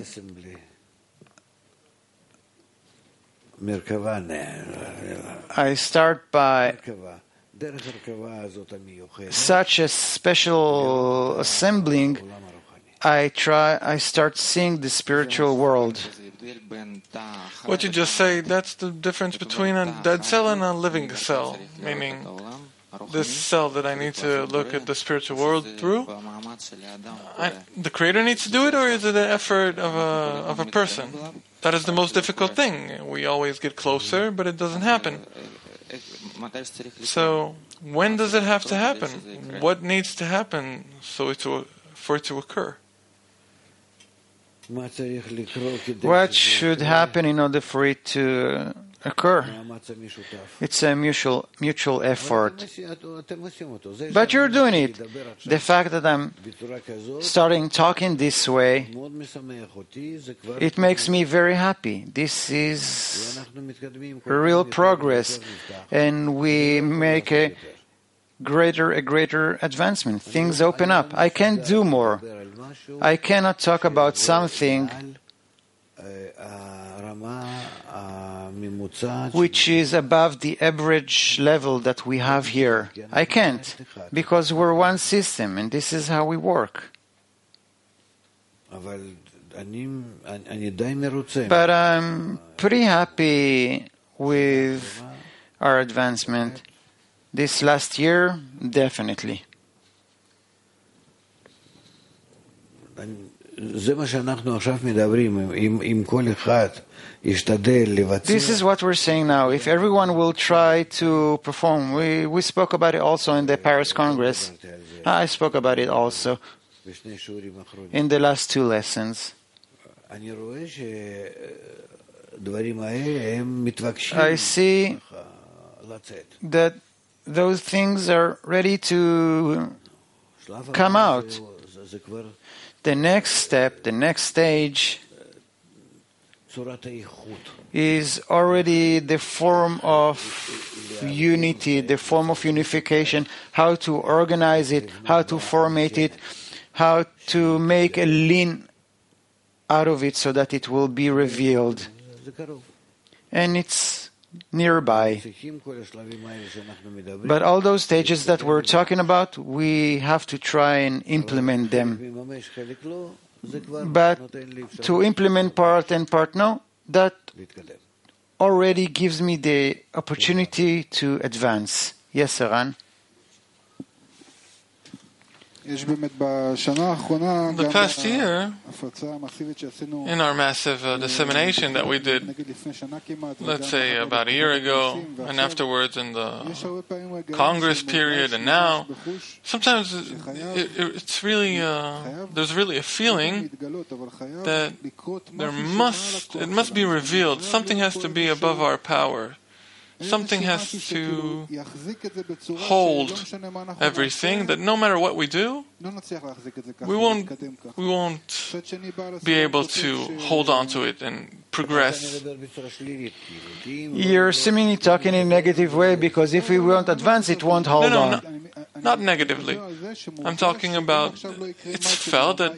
I start by such a special assembling. I try. I start seeing the spiritual world. What you just say, that's the difference between a dead cell and a living cell. Meaning, this cell that I need to look at the spiritual world through, I, the Creator needs to do it, or is it the effort of a of a person? That is the most difficult thing. We always get closer, but it doesn't happen. So, when does it have to happen? What needs to happen so it to, for it to occur? What should happen in order for it to occur? It's a mutual mutual effort. But you're doing it. The fact that I'm starting talking this way, it makes me very happy. This is real progress, and we make a greater, a greater advancement. Things open up. I can do more. I cannot talk about something which is above the average level that we have here. I can't, because we're one system, and this is how we work. But I'm pretty happy with our advancement. This last year, definitely. This is what we're saying now. If everyone will try to perform, we, we spoke about it also in the Paris Congress. I spoke about it also in the last two lessons. I see that those things are ready to come out. The next step, the next stage, is already the form of unity, the form of unification, how to organize it, how to formate it, how to make a lean out of it so that it will be revealed. And it's nearby. But all those stages that we're talking about, we have to try and implement them. But to implement part and part no, that already gives me the opportunity to advance. Yes, Eran? The past year, in our massive uh, dissemination that we did, let's say about a year ago, and afterwards in the Congress period, and now, sometimes it, it, it's really, uh, there's really a feeling that there must, it must be revealed. Something has to be above our power. Something has to hold everything, that no matter what we do, we won't, we won't be able to hold on to it and progress. You're seemingly talking in a negative way, because if we won't advance, it won't hold no, no, on. Not, not negatively. I'm talking about, it's felt that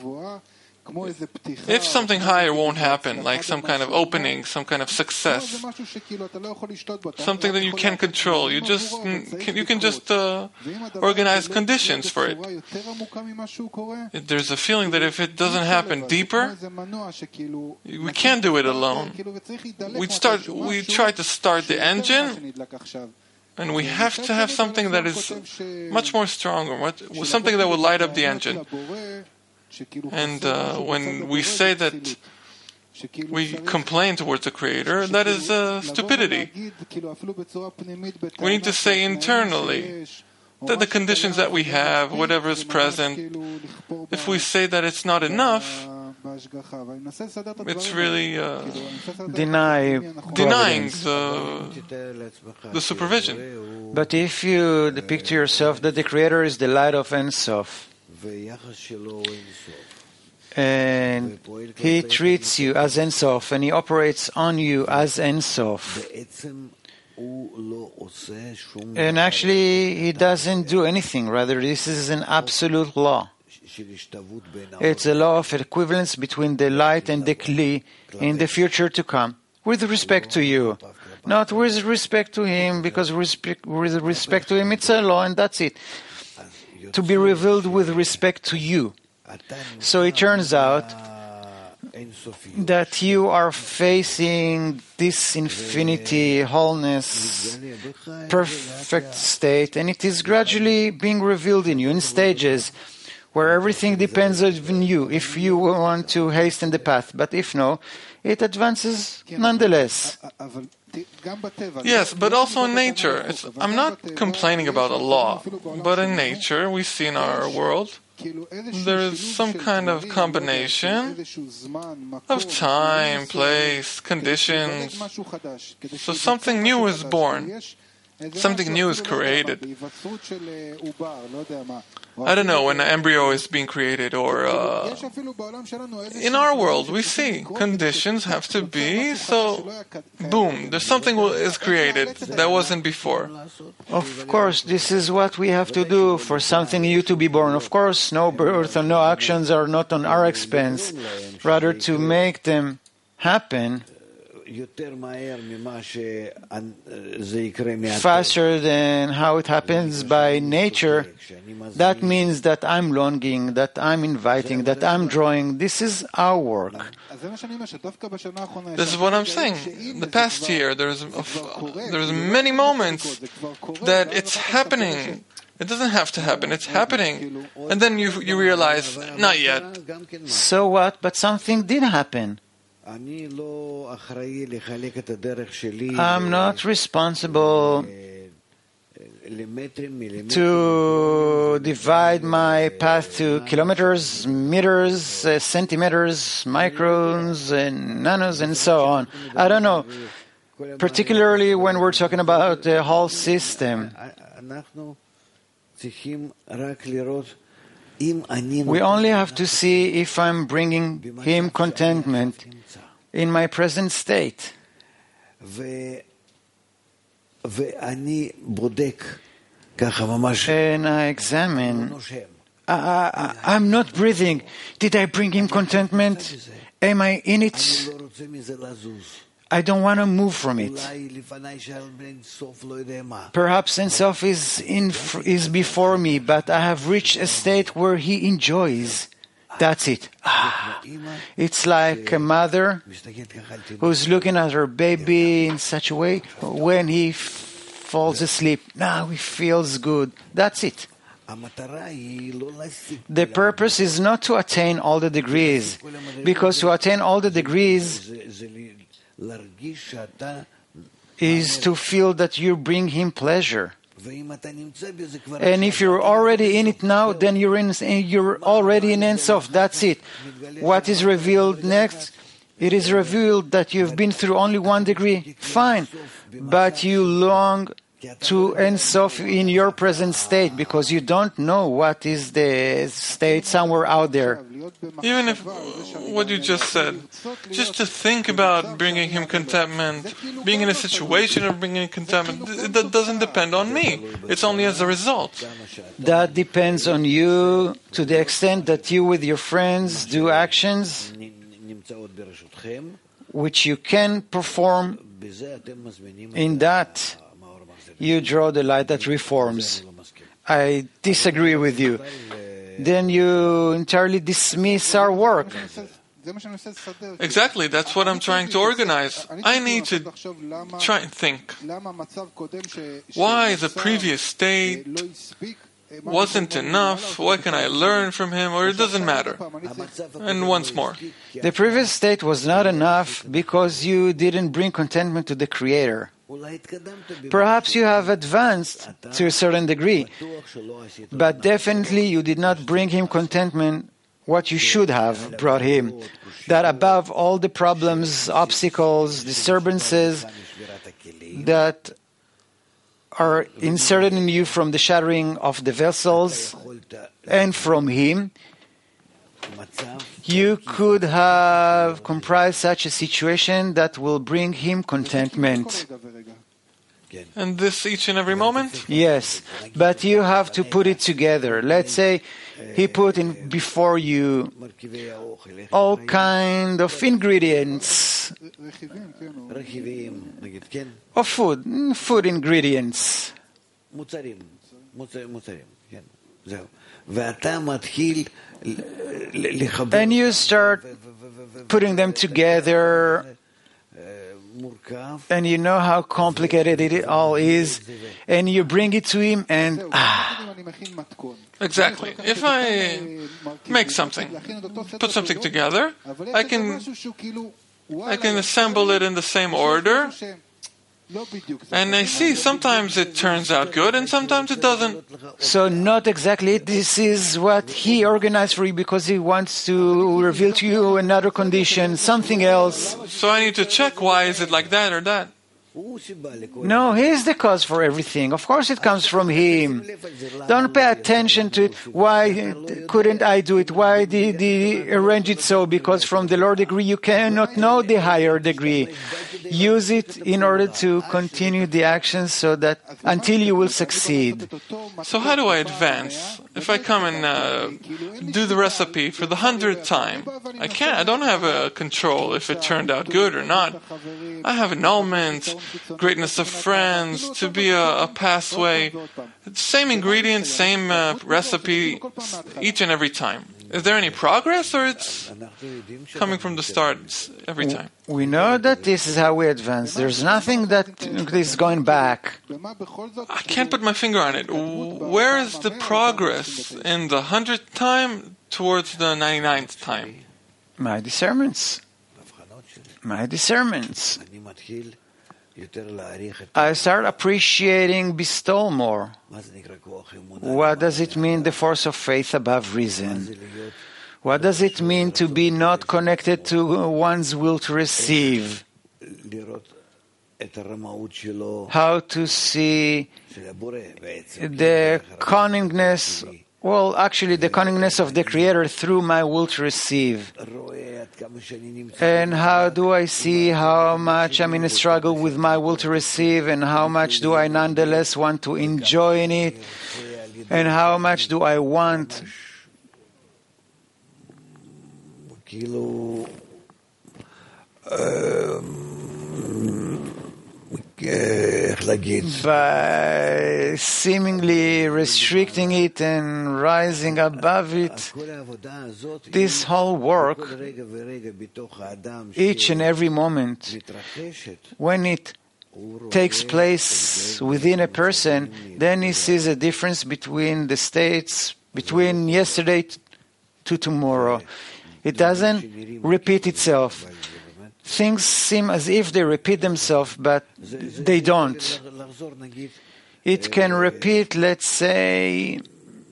if something higher won't happen, like some kind of opening, some kind of success, something that you can control, you just you can just uh, organize conditions for it. There's a feeling that if it doesn't happen deeper, we can't do it alone. We start, we try to start the engine, and we have to have something that is much more stronger, much, something that will light up the engine. And uh, when we say that we complain towards the Creator, that is uh, stupidity. We need to say internally that the conditions that we have, whatever is present, if we say that it's not enough, it's really uh, Deny denying the, the supervision. But if you depict to yourself that the Creator is the light of Ein Sof, and He treats you as Ein Sof, and He operates on you as Ein Sof, and actually He doesn't do anything. Rather, this is an absolute law. It's a law of equivalence between the light and the Kli in the future to come, with respect to you. Not with respect to Him, because respect, with respect to Him it's a law and that's it. To be revealed with respect to you. So it turns out that you are facing this infinity, wholeness, perfect state, and it is gradually being revealed in you in stages where everything depends on you if you want to hasten the path. But if no, it advances nonetheless. Yes, but also in nature. It's, I'm not complaining about a law, but in nature, we see in our world, there is some kind of combination of time, place, conditions. So something new is born. Something new is created. I don't know, when an embryo is being created, or uh, in our world we see conditions have to be, so boom, there's something is created that wasn't before. Of course, this is what we have to do for something new to be born. Of course, no birth or no actions are not on our expense, rather to make them happen faster than how it happens by nature. That means that I'm longing, that I'm inviting, that I'm drawing. This is our work. This is what I'm saying. The past year, there's there's many moments that it's happening. It doesn't have to happen. It's happening. And then you you realize, not yet. So what? But something did happen. I'm not responsible to divide my path to kilometers, meters, uh, centimeters, microns, and nanos, and so on. I don't know, particularly when we're talking about the whole system. We only have to see if I'm bringing Him contentment in my present state. And I examine I, I, I'm not breathing. Did I bring him contentment? Am I in it? I don't want to move from it. Perhaps Ein Sof is, in, is before me, but I have reached a state where he enjoys. That's it. Ah, it's like a mother who's looking at her baby in such a way. When he f- falls asleep, now he feels good. That's it. The purpose is not to attain all the degrees, because to attain all the degrees is to feel that you bring him pleasure. And if you're already in it now, then you're in. You're already in Ein Sof. That's it. What is revealed next? It is revealed that you've been through only one degree. Fine, but you long to Ein Sof in your present state because you don't know what is the state somewhere out there. Even if what you just said, just to think about bringing him contentment, being in a situation of bringing contentment, that doesn't depend on me. It's only as a result. That depends on you to the extent that you with your friends do actions which you can perform. In that, you draw the light that reforms. I disagree with you. Then you entirely dismiss our work. Exactly, that's what I'm trying to organize. I need to try and think. Why the previous state wasn't enough? What can I learn from him? Or it doesn't matter. And once more. The previous state was not enough because you didn't bring contentment to the Creator. Perhaps you have advanced to a certain degree, but definitely you did not bring him contentment what you should have brought him. That above all the problems, obstacles, disturbances that are inserted in you from the shattering of the vessels and from him, you could have comprised such a situation that will bring him contentment. And this each and every moment? Yes, but you have to put it together. Let's say he put in before you all kind of ingredients of food, food ingredients. And you start putting them together, and you know how complicated it all is, and you bring it to him, and ah. Exactly. If I make something, put something together, I can, I can assemble it in the same order. And I see sometimes it turns out good and sometimes it doesn't. So not exactly. This is what he organized for you because he wants to reveal to you another condition, something else. So I need to check why is it like that or that. No, he is the cause for everything. Of course it comes from him. Don't pay attention to it. Why couldn't I do it? Why did he arrange it so? Because from the lower degree you cannot know the higher degree. Use it in order to continue the actions so that until you will succeed. So how do I advance? If I come and uh, do the recipe for the hundredth time, I can't. I don't have a control if it turned out good or not. I have annulment, greatness of friends, to be a, a pathway. Same ingredients, same uh, recipe, each and every time. Is there any progress, or it's coming from the start every time? We know that this is how we advance. There's nothing that is going back. I can't put my finger on it. Where is the progress in the hundredth time towards the ninety-ninth time? My discernments. My discernments. I start appreciating bestowal more. What does it mean, the force of faith above reason? What does it mean to be not connected to one's will to receive? How to see the cunningness, well, actually the cunningness of the Creator through my will to receive. And how do I see how much I'm in a struggle with my will to receive, and how much do I nonetheless want to enjoy in it, and how much do I want by seemingly restricting it and rising above it. This whole work, each and every moment, when it takes place within a person, then he sees a difference between the states, between yesterday to tomorrow. It doesn't repeat itself. Things seem as if they repeat themselves, but they don't. It can repeat, let's say,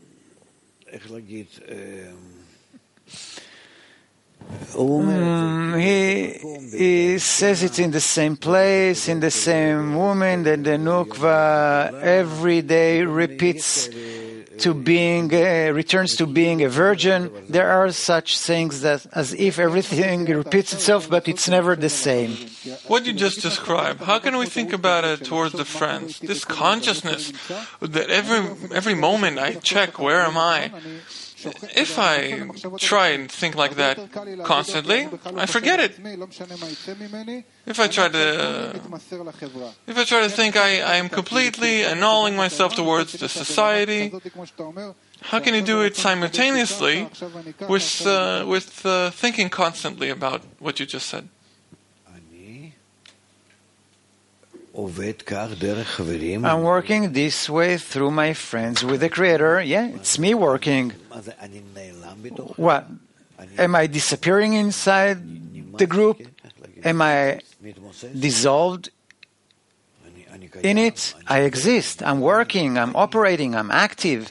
Mm, he, he says it's in the same place, in the same woman, that the Nukva every day repeats to being, uh, returns to being a virgin. There are such things that as if everything repeats itself, but it's never the same. What you just described, how can we think about it towards the friends? This consciousness that every every moment I check, where am I? If I try and think like that constantly, I forget it. If I try to, if I try to think I, I am completely annulling myself towards the society, how can you do it simultaneously with uh, with uh, thinking constantly about what you just said? I'm working this way through my friends with the Creator. Yeah, it's me working. What? Am I disappearing inside the group? Am I dissolved in it? I exist. I'm working. I'm operating. I'm active.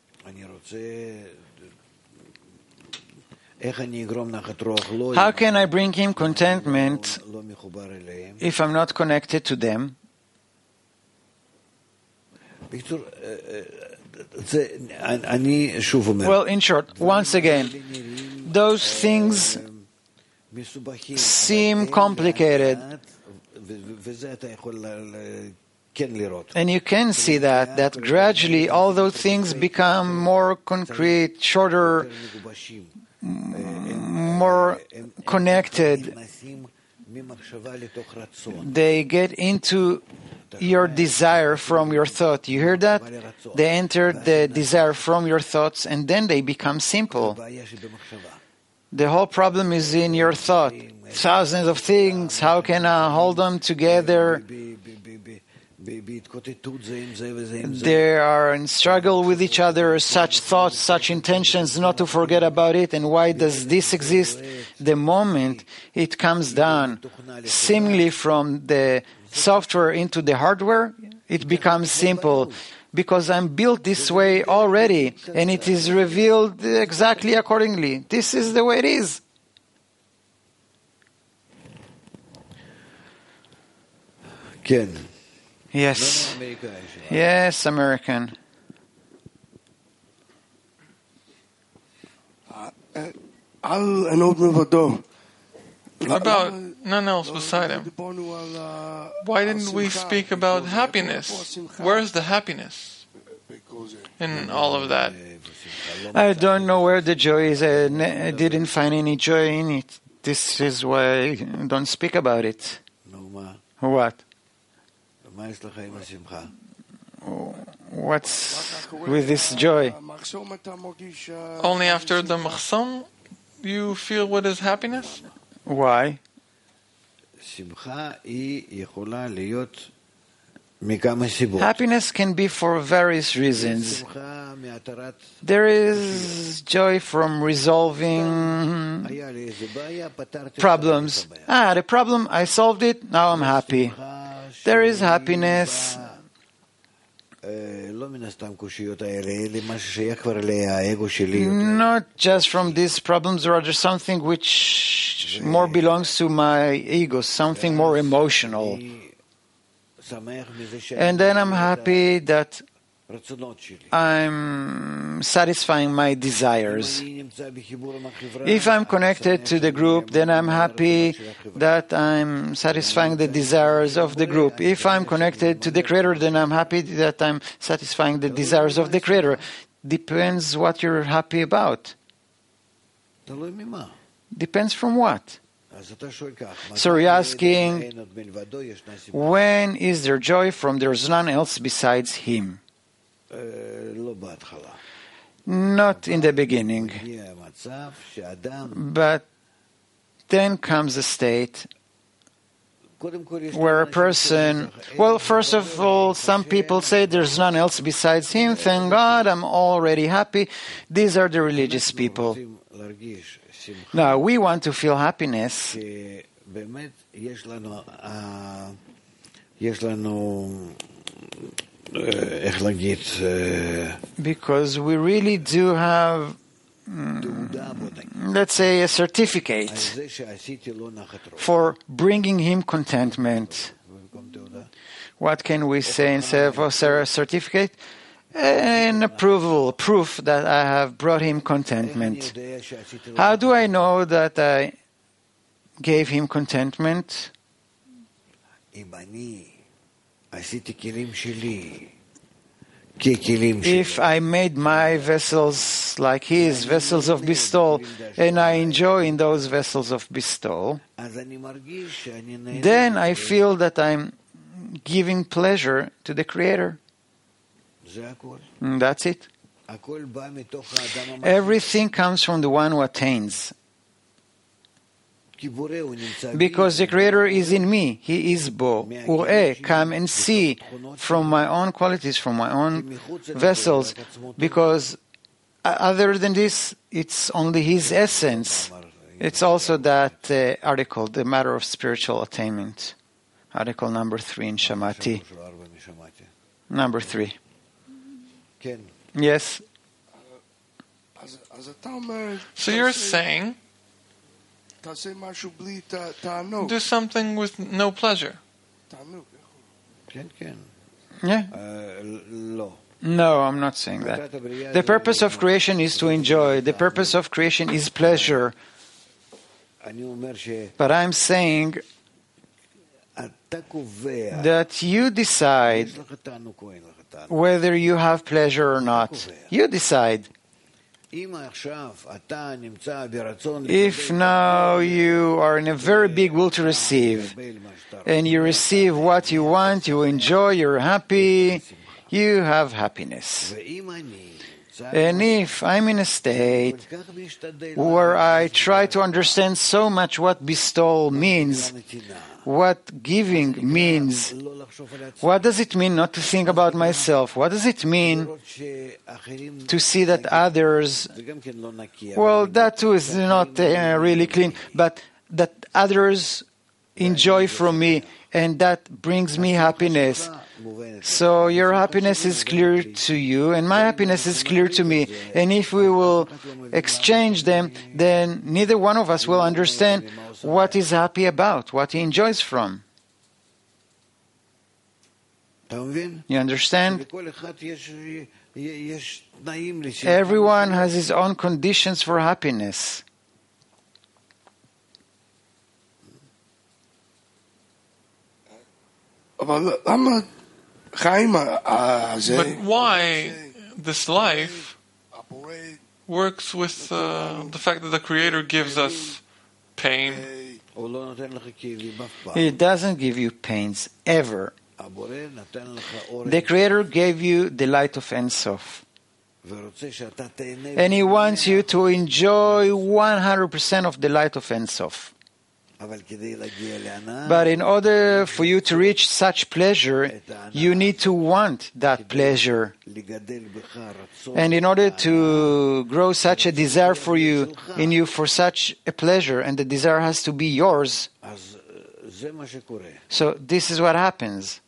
How can I bring him contentment if I'm not connected to them? Well, in short, once again, those things seem complicated. And you can see that, that gradually all those things become more concrete, shorter, more connected. They get into your desire from your thought. You hear that? They enter the desire from your thoughts and then they become simple. The whole problem is in your thought. Thousands of things, how can I hold them together? They are in struggle with each other, such thoughts, such intentions, not to forget about it. And why does this exist? The moment it comes down, seemingly from the software into the hardware, it becomes simple. Because I'm built this way already, and it is revealed exactly accordingly. This is the way it is. Ken. Yes. Yes, American. About none else beside him. Why didn't we speak about happiness? Where's the happiness in all of that? I don't know where the joy is. I didn't find any joy in it. This is why I don't speak about it. What? What's with this joy? Only after the machzom you feel what is happiness? Why? Happiness can be for various reasons. There is joy from resolving problems. Ah, the problem, I solved it, now I'm happy. There is happiness not just from these problems, rather something which more belongs to my ego, something more emotional. And then I'm happy that I'm satisfying my desires. If I'm connected to the group, then I'm happy that I'm satisfying the desires of the group. If I'm connected to the Creator, then I'm happy that I'm satisfying the desires of the Creator. Depends what you're happy about. Depends from what? So you're asking, when is there joy from there's none else besides him? Not in the beginning. But then comes a state where a person, well, first of all, some people say there's none else besides him. Thank God, I'm already happy. These are the religious people. Now, we want to feel happiness because we really do have, mm, let's say, a certificate for bringing him contentment. What can we say instead of a certificate? An approval, proof that I have brought him contentment. How do I know that I gave him contentment? If I made my vessels like his, vessels of bestowal, and I enjoy in those vessels of bestowal, then I feel that I'm giving pleasure to the Creator. And that's it. Everything comes from the one who attains. Because the Creator is in me, He is Bo. Ur'eh, come and see from my own qualities, from my own vessels. Because other than this, it's only His essence. It's also that uh, article, the matter of spiritual attainment. Article number three in Shamati. Number three. Yes. So you're saying, do something with no pleasure. Yeah. No, I'm not saying that. The purpose of creation is to enjoy. The purpose of creation is pleasure. But I'm saying that you decide whether you have pleasure or not. You decide. If now you are in a very big will to receive, and you receive what you want, you enjoy, you're happy, you have happiness. And if I'm in a state where I try to understand so much what bestowal means, what giving means, what does it mean not to think about myself? What does it mean to see that others, well, that too is not uh, really clean, but that others enjoy from me, and that brings me happiness. So your happiness is clear to you, and my happiness is clear to me. And if we will exchange them, then neither one of us will understand what he's happy about, what he enjoys from. You understand? Everyone has his own conditions for happiness. But why this life works with uh, the fact that the Creator gives us pain? He doesn't give you pains, ever. The Creator gave you the light of Ein Sof. And He wants you to enjoy one hundred percent of the light of Ein Sof. But in order for you to reach such pleasure, you need to want that pleasure. And in order to grow such a desire for you, in you for such a pleasure, and the desire has to be yours, so this is what happens.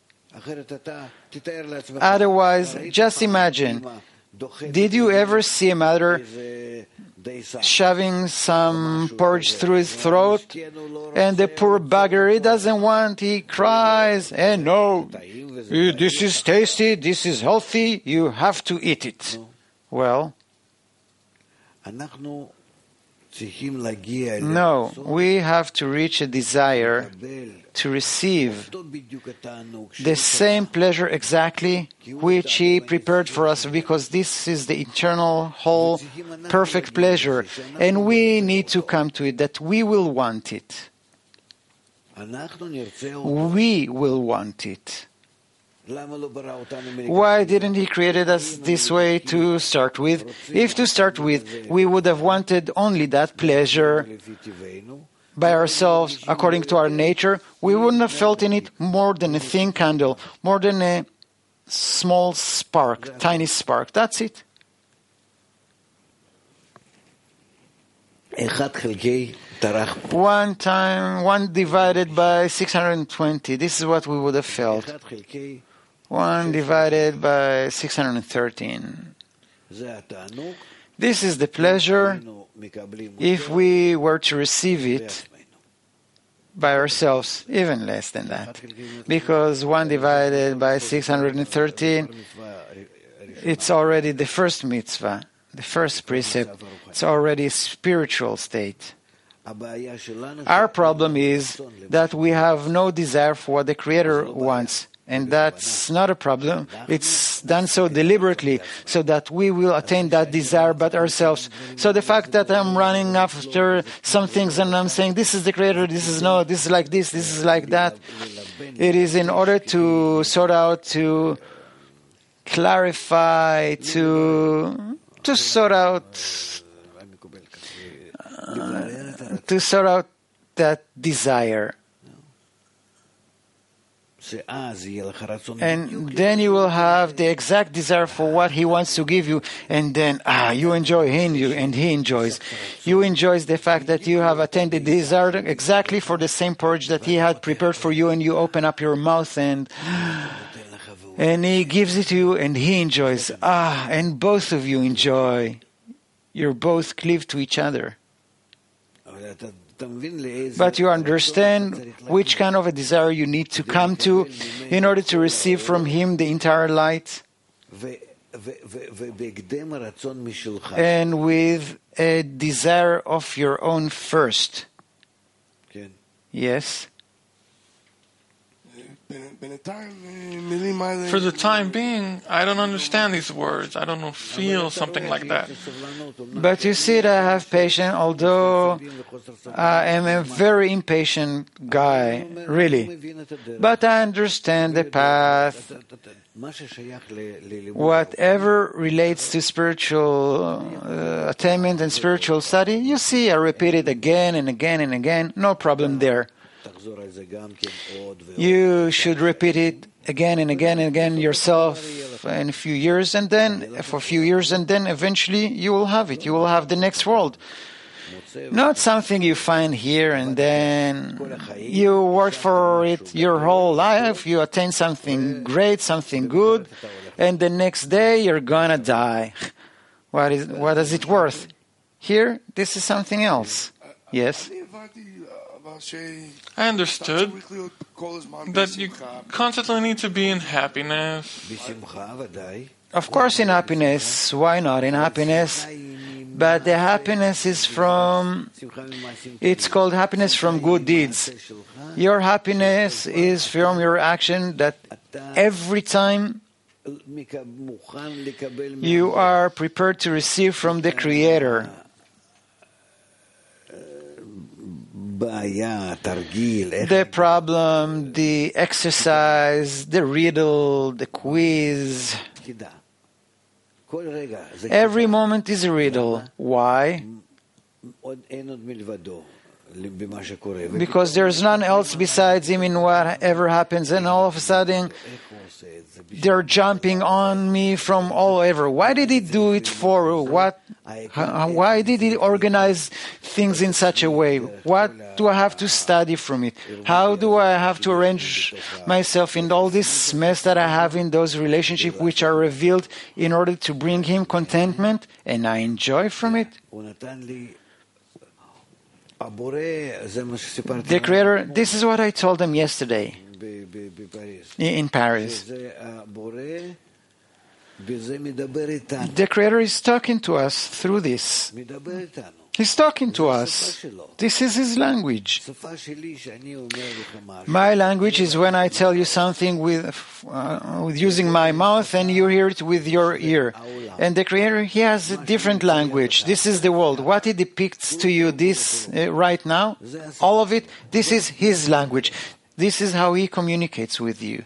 Otherwise, just imagine, did you ever see a mother shoving some porridge through his throat, and the poor bugger, he doesn't want, he cries, and no, this is tasty, this is healthy, you have to eat it. Well, No, we have to reach a desire to receive the same pleasure exactly which He prepared for us, because this is the eternal, whole, perfect pleasure, and we need to come to it, that we will want it. We will want it. Why didn't He create us this way to start with? If to start with, we would have wanted only that pleasure by ourselves, according to our nature, we wouldn't have felt in it more than a thin candle, more than a small spark, tiny spark. That's it. One time, one divided by six hundred twenty. This is what we would have felt. One divided by six hundred thirteen. This is the pleasure if we were to receive it by ourselves, even less than that. Because one divided by six hundred thirteen, it's already the first mitzvah, the first precept. It's already a spiritual state. Our problem is that we have no desire for what the Creator wants. And that's not a problem. It's done so deliberately so that we will attain that desire but ourselves. So the fact that I'm running after some things and I'm saying, this is the Creator, this is no, this is like this, this is like that, it is in order to sort out, to clarify, to, to sort out, uh, to sort out that desire. And then you will have the exact desire for what He wants to give you, and then ah, you enjoy Him, and He enjoys. You enjoy the fact that you have attained the desire exactly for the same porridge that He had prepared for you, and you open up your mouth and and He gives it to you, and He enjoys. Ah, and both of you enjoy. You're both cleave to each other. But you understand which kind of a desire you need to come to in order to receive from Him the entire light. And with a desire of your own first. Yes? For the time being, I don't understand these words. I don't feel something like that. But you see that I have patience, although I am a very impatient guy, really. But I understand the path. Whatever relates to spiritual uh, attainment and spiritual study, you see, I repeat it again and again and again. No problem there. You should repeat it again and again and again yourself in a few years, and then for a few years, and then eventually you will have it. You will have the next world. Not something you find here and then you work for it your whole life. You attain something great, something good, and the next day you're gonna die. What is? What is it worth? Here, this is something else. Yes. I understood that you constantly need to be in happiness. Of course, in happiness. Why not in happiness? But the happiness is from, it's called happiness from good deeds. Your happiness is from your action that every time you are prepared to receive from the Creator. The problem, the exercise, the riddle, the quiz. Every moment is a riddle. Why? Because there's none else besides Him in whatever happens, and all of a sudden they're jumping on me from all over. Why did He do it for? What? Why did He organize things in such a way? What do I have to study from it? How do I have to arrange myself in all this mess that I have in those relationships which are revealed in order to bring Him contentment, and I enjoy from it? The Creator, this is what I told them yesterday in Paris. The Creator is talking to us through this. He's talking to us. This is his language. My language is when I tell you something with, uh, with using my mouth and you hear it with your ear. And the Creator, he has a different language. This is the world. What he depicts to you this uh, right now, all of it, this is his language. This is how he communicates with you.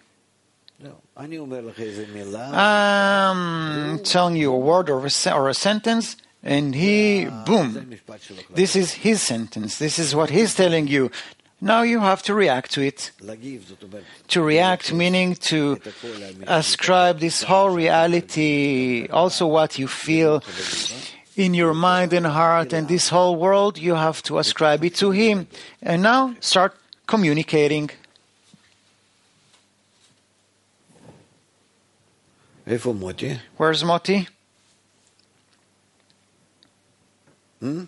I'm telling you a word or a, se- or a sentence, and he, boom, this is his sentence. This is what he's telling you. Now you have to react to it. To react meaning to ascribe this whole reality, also what you feel in your mind and heart, and this whole world, you have to ascribe it to him. And now start communicating. Where's Moti? Hmm?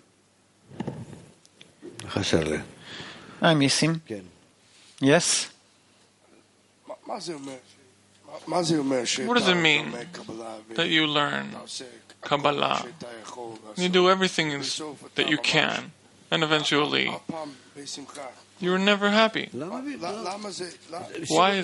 I miss him. Yes? What does it mean that you learn Kabbalah? You do everything that you can, and eventually you were never happy. Why?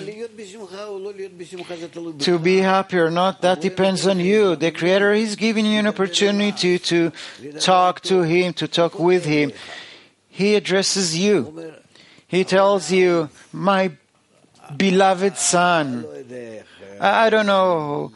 To be happy or not, that depends on you. The Creator is giving you an opportunity to talk to Him, to talk with Him. He addresses you. He tells you, my beloved son. I don't know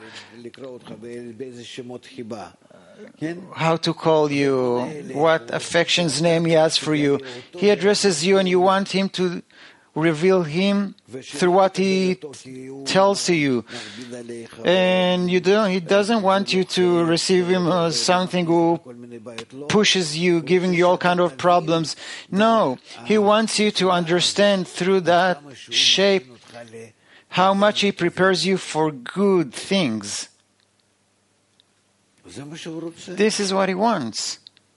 how to call you, what affection's name he has for you. He addresses you and you want him to reveal him through what he tells to you. And you don't, he doesn't want you to receive him as something who pushes you, giving you all kind of problems. No, he wants you to understand through that shape how much he prepares you for good things. This is what he wants.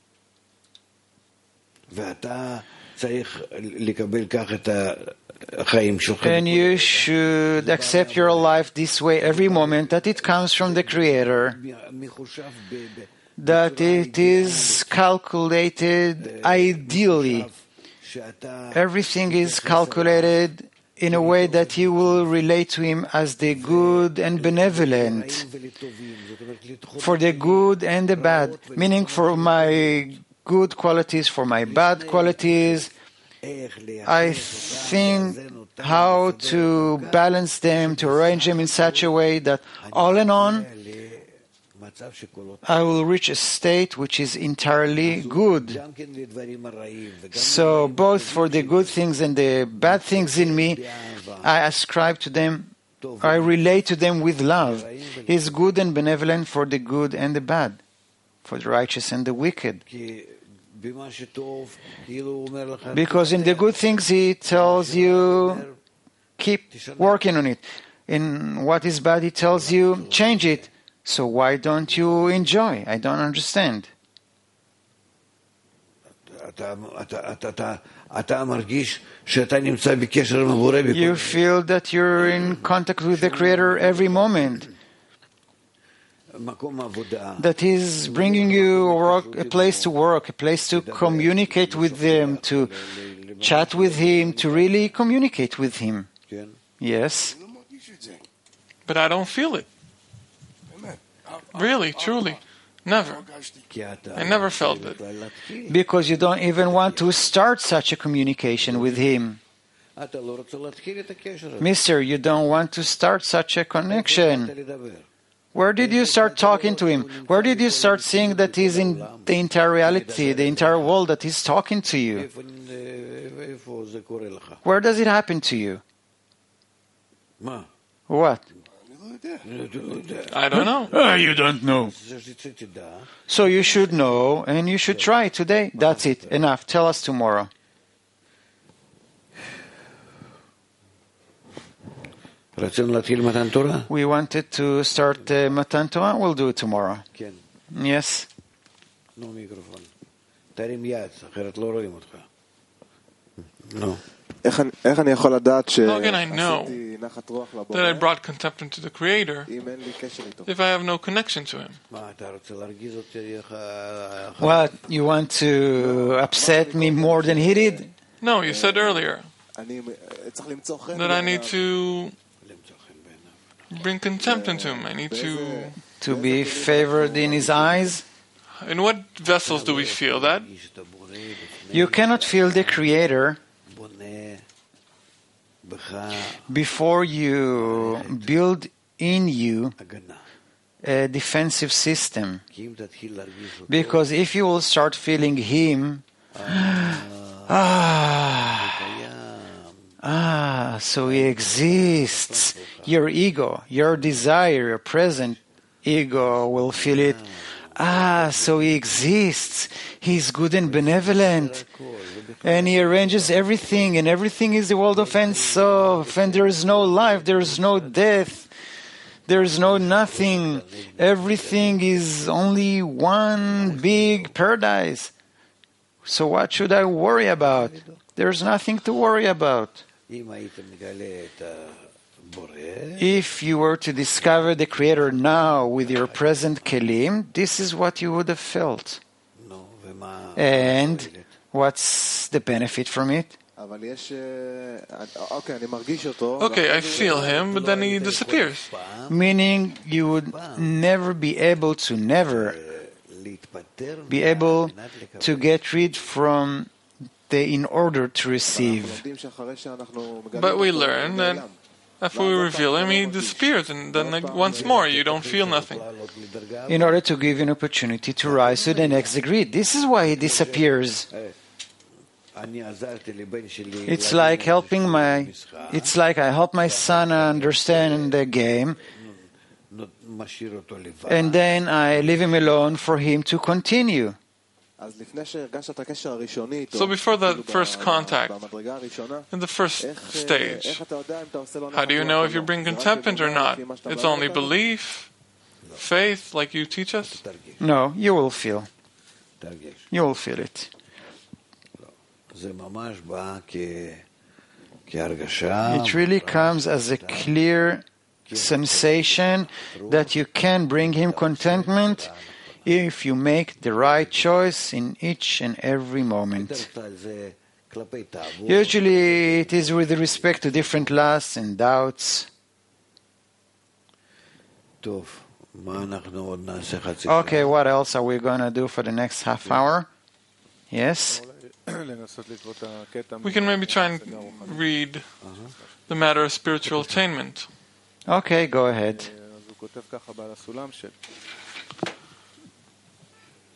And you should accept your life this way every moment, that it comes from the Creator, that it is calculated ideally. Everything is calculated in a way that you will relate to him as the good and benevolent, for the good and the bad, meaning for my good qualities, for my bad qualities. I think how to balance them, to arrange them in such a way that all in all, I will reach a state which is entirely good. So both for the good things and the bad things in me, I ascribe to them, I relate to them with love. He is good and benevolent for the good and the bad, for the righteous and the wicked. Because in the good things he tells you, keep working on it. In what is bad he tells you, change it. So why don't you enjoy? I don't understand. You feel that you're in contact with the Creator every moment, that He's bringing you a, work, a place to work, a place to communicate with Him, to chat with Him, to really communicate with Him. Yes. But I don't feel it. Really, truly. Never. I never felt it. Because you don't even want to start such a communication with Him. Mister, you don't want to start such a connection. Where did you start talking to Him? Where did you start seeing that He's in the entire reality, the entire world, that He's talking to you? Where does it happen to you? What? I don't know. Uh, you don't know. So you should know, and you should try today. That's it. Enough. Tell us tomorrow. We wanted to start uh, Matan Torah. We'll do it tomorrow. Yes. No. How can I know that I brought contentment to the Creator if I have no connection to Him? What, you want to upset me more than He did? No, you said earlier that I need to bring contempt into Him. I need to... To be favored in His eyes? In what vessels do we feel that? You cannot feel the Creator before you build in you a defensive system. Because if you will start feeling Him, ah, ah, so He exists. Your ego, your desire, your present ego will feel it. Ah, so He exists. He's good and benevolent. And He arranges everything, and everything is the world of Ein Sof, and there is no life, there is no death, there is no nothing. Everything is only one big paradise. So what should I worry about? There's nothing to worry about. If you were to discover the Creator now with your present kelim, this is what you would have felt. And what's the benefit from it? Okay, I feel Him, but then He disappears. Meaning you would never be able to, never be able to get rid from the in order to receive. But we learn that after we reveal Him, He disappears, and then like, once more you don't feel nothing. In order to give you an opportunity to rise to the next degree. This is why He disappears. It's like helping my, it's like I help my son understand the game, and then I leave him alone for him to continue. So before that first contact, in the first stage, how do you know if you bring contentment or not? It's only belief, faith, like you teach us? No, you will feel. You will feel it. It really comes as a clear sensation that you can bring Him contentment if you make the right choice in each and every moment. Usually it is with respect to different lusts and doubts. Okay, what else are we going to do for the next half hour? Yes? We can maybe try and read the matter of spiritual attainment. Okay, go ahead.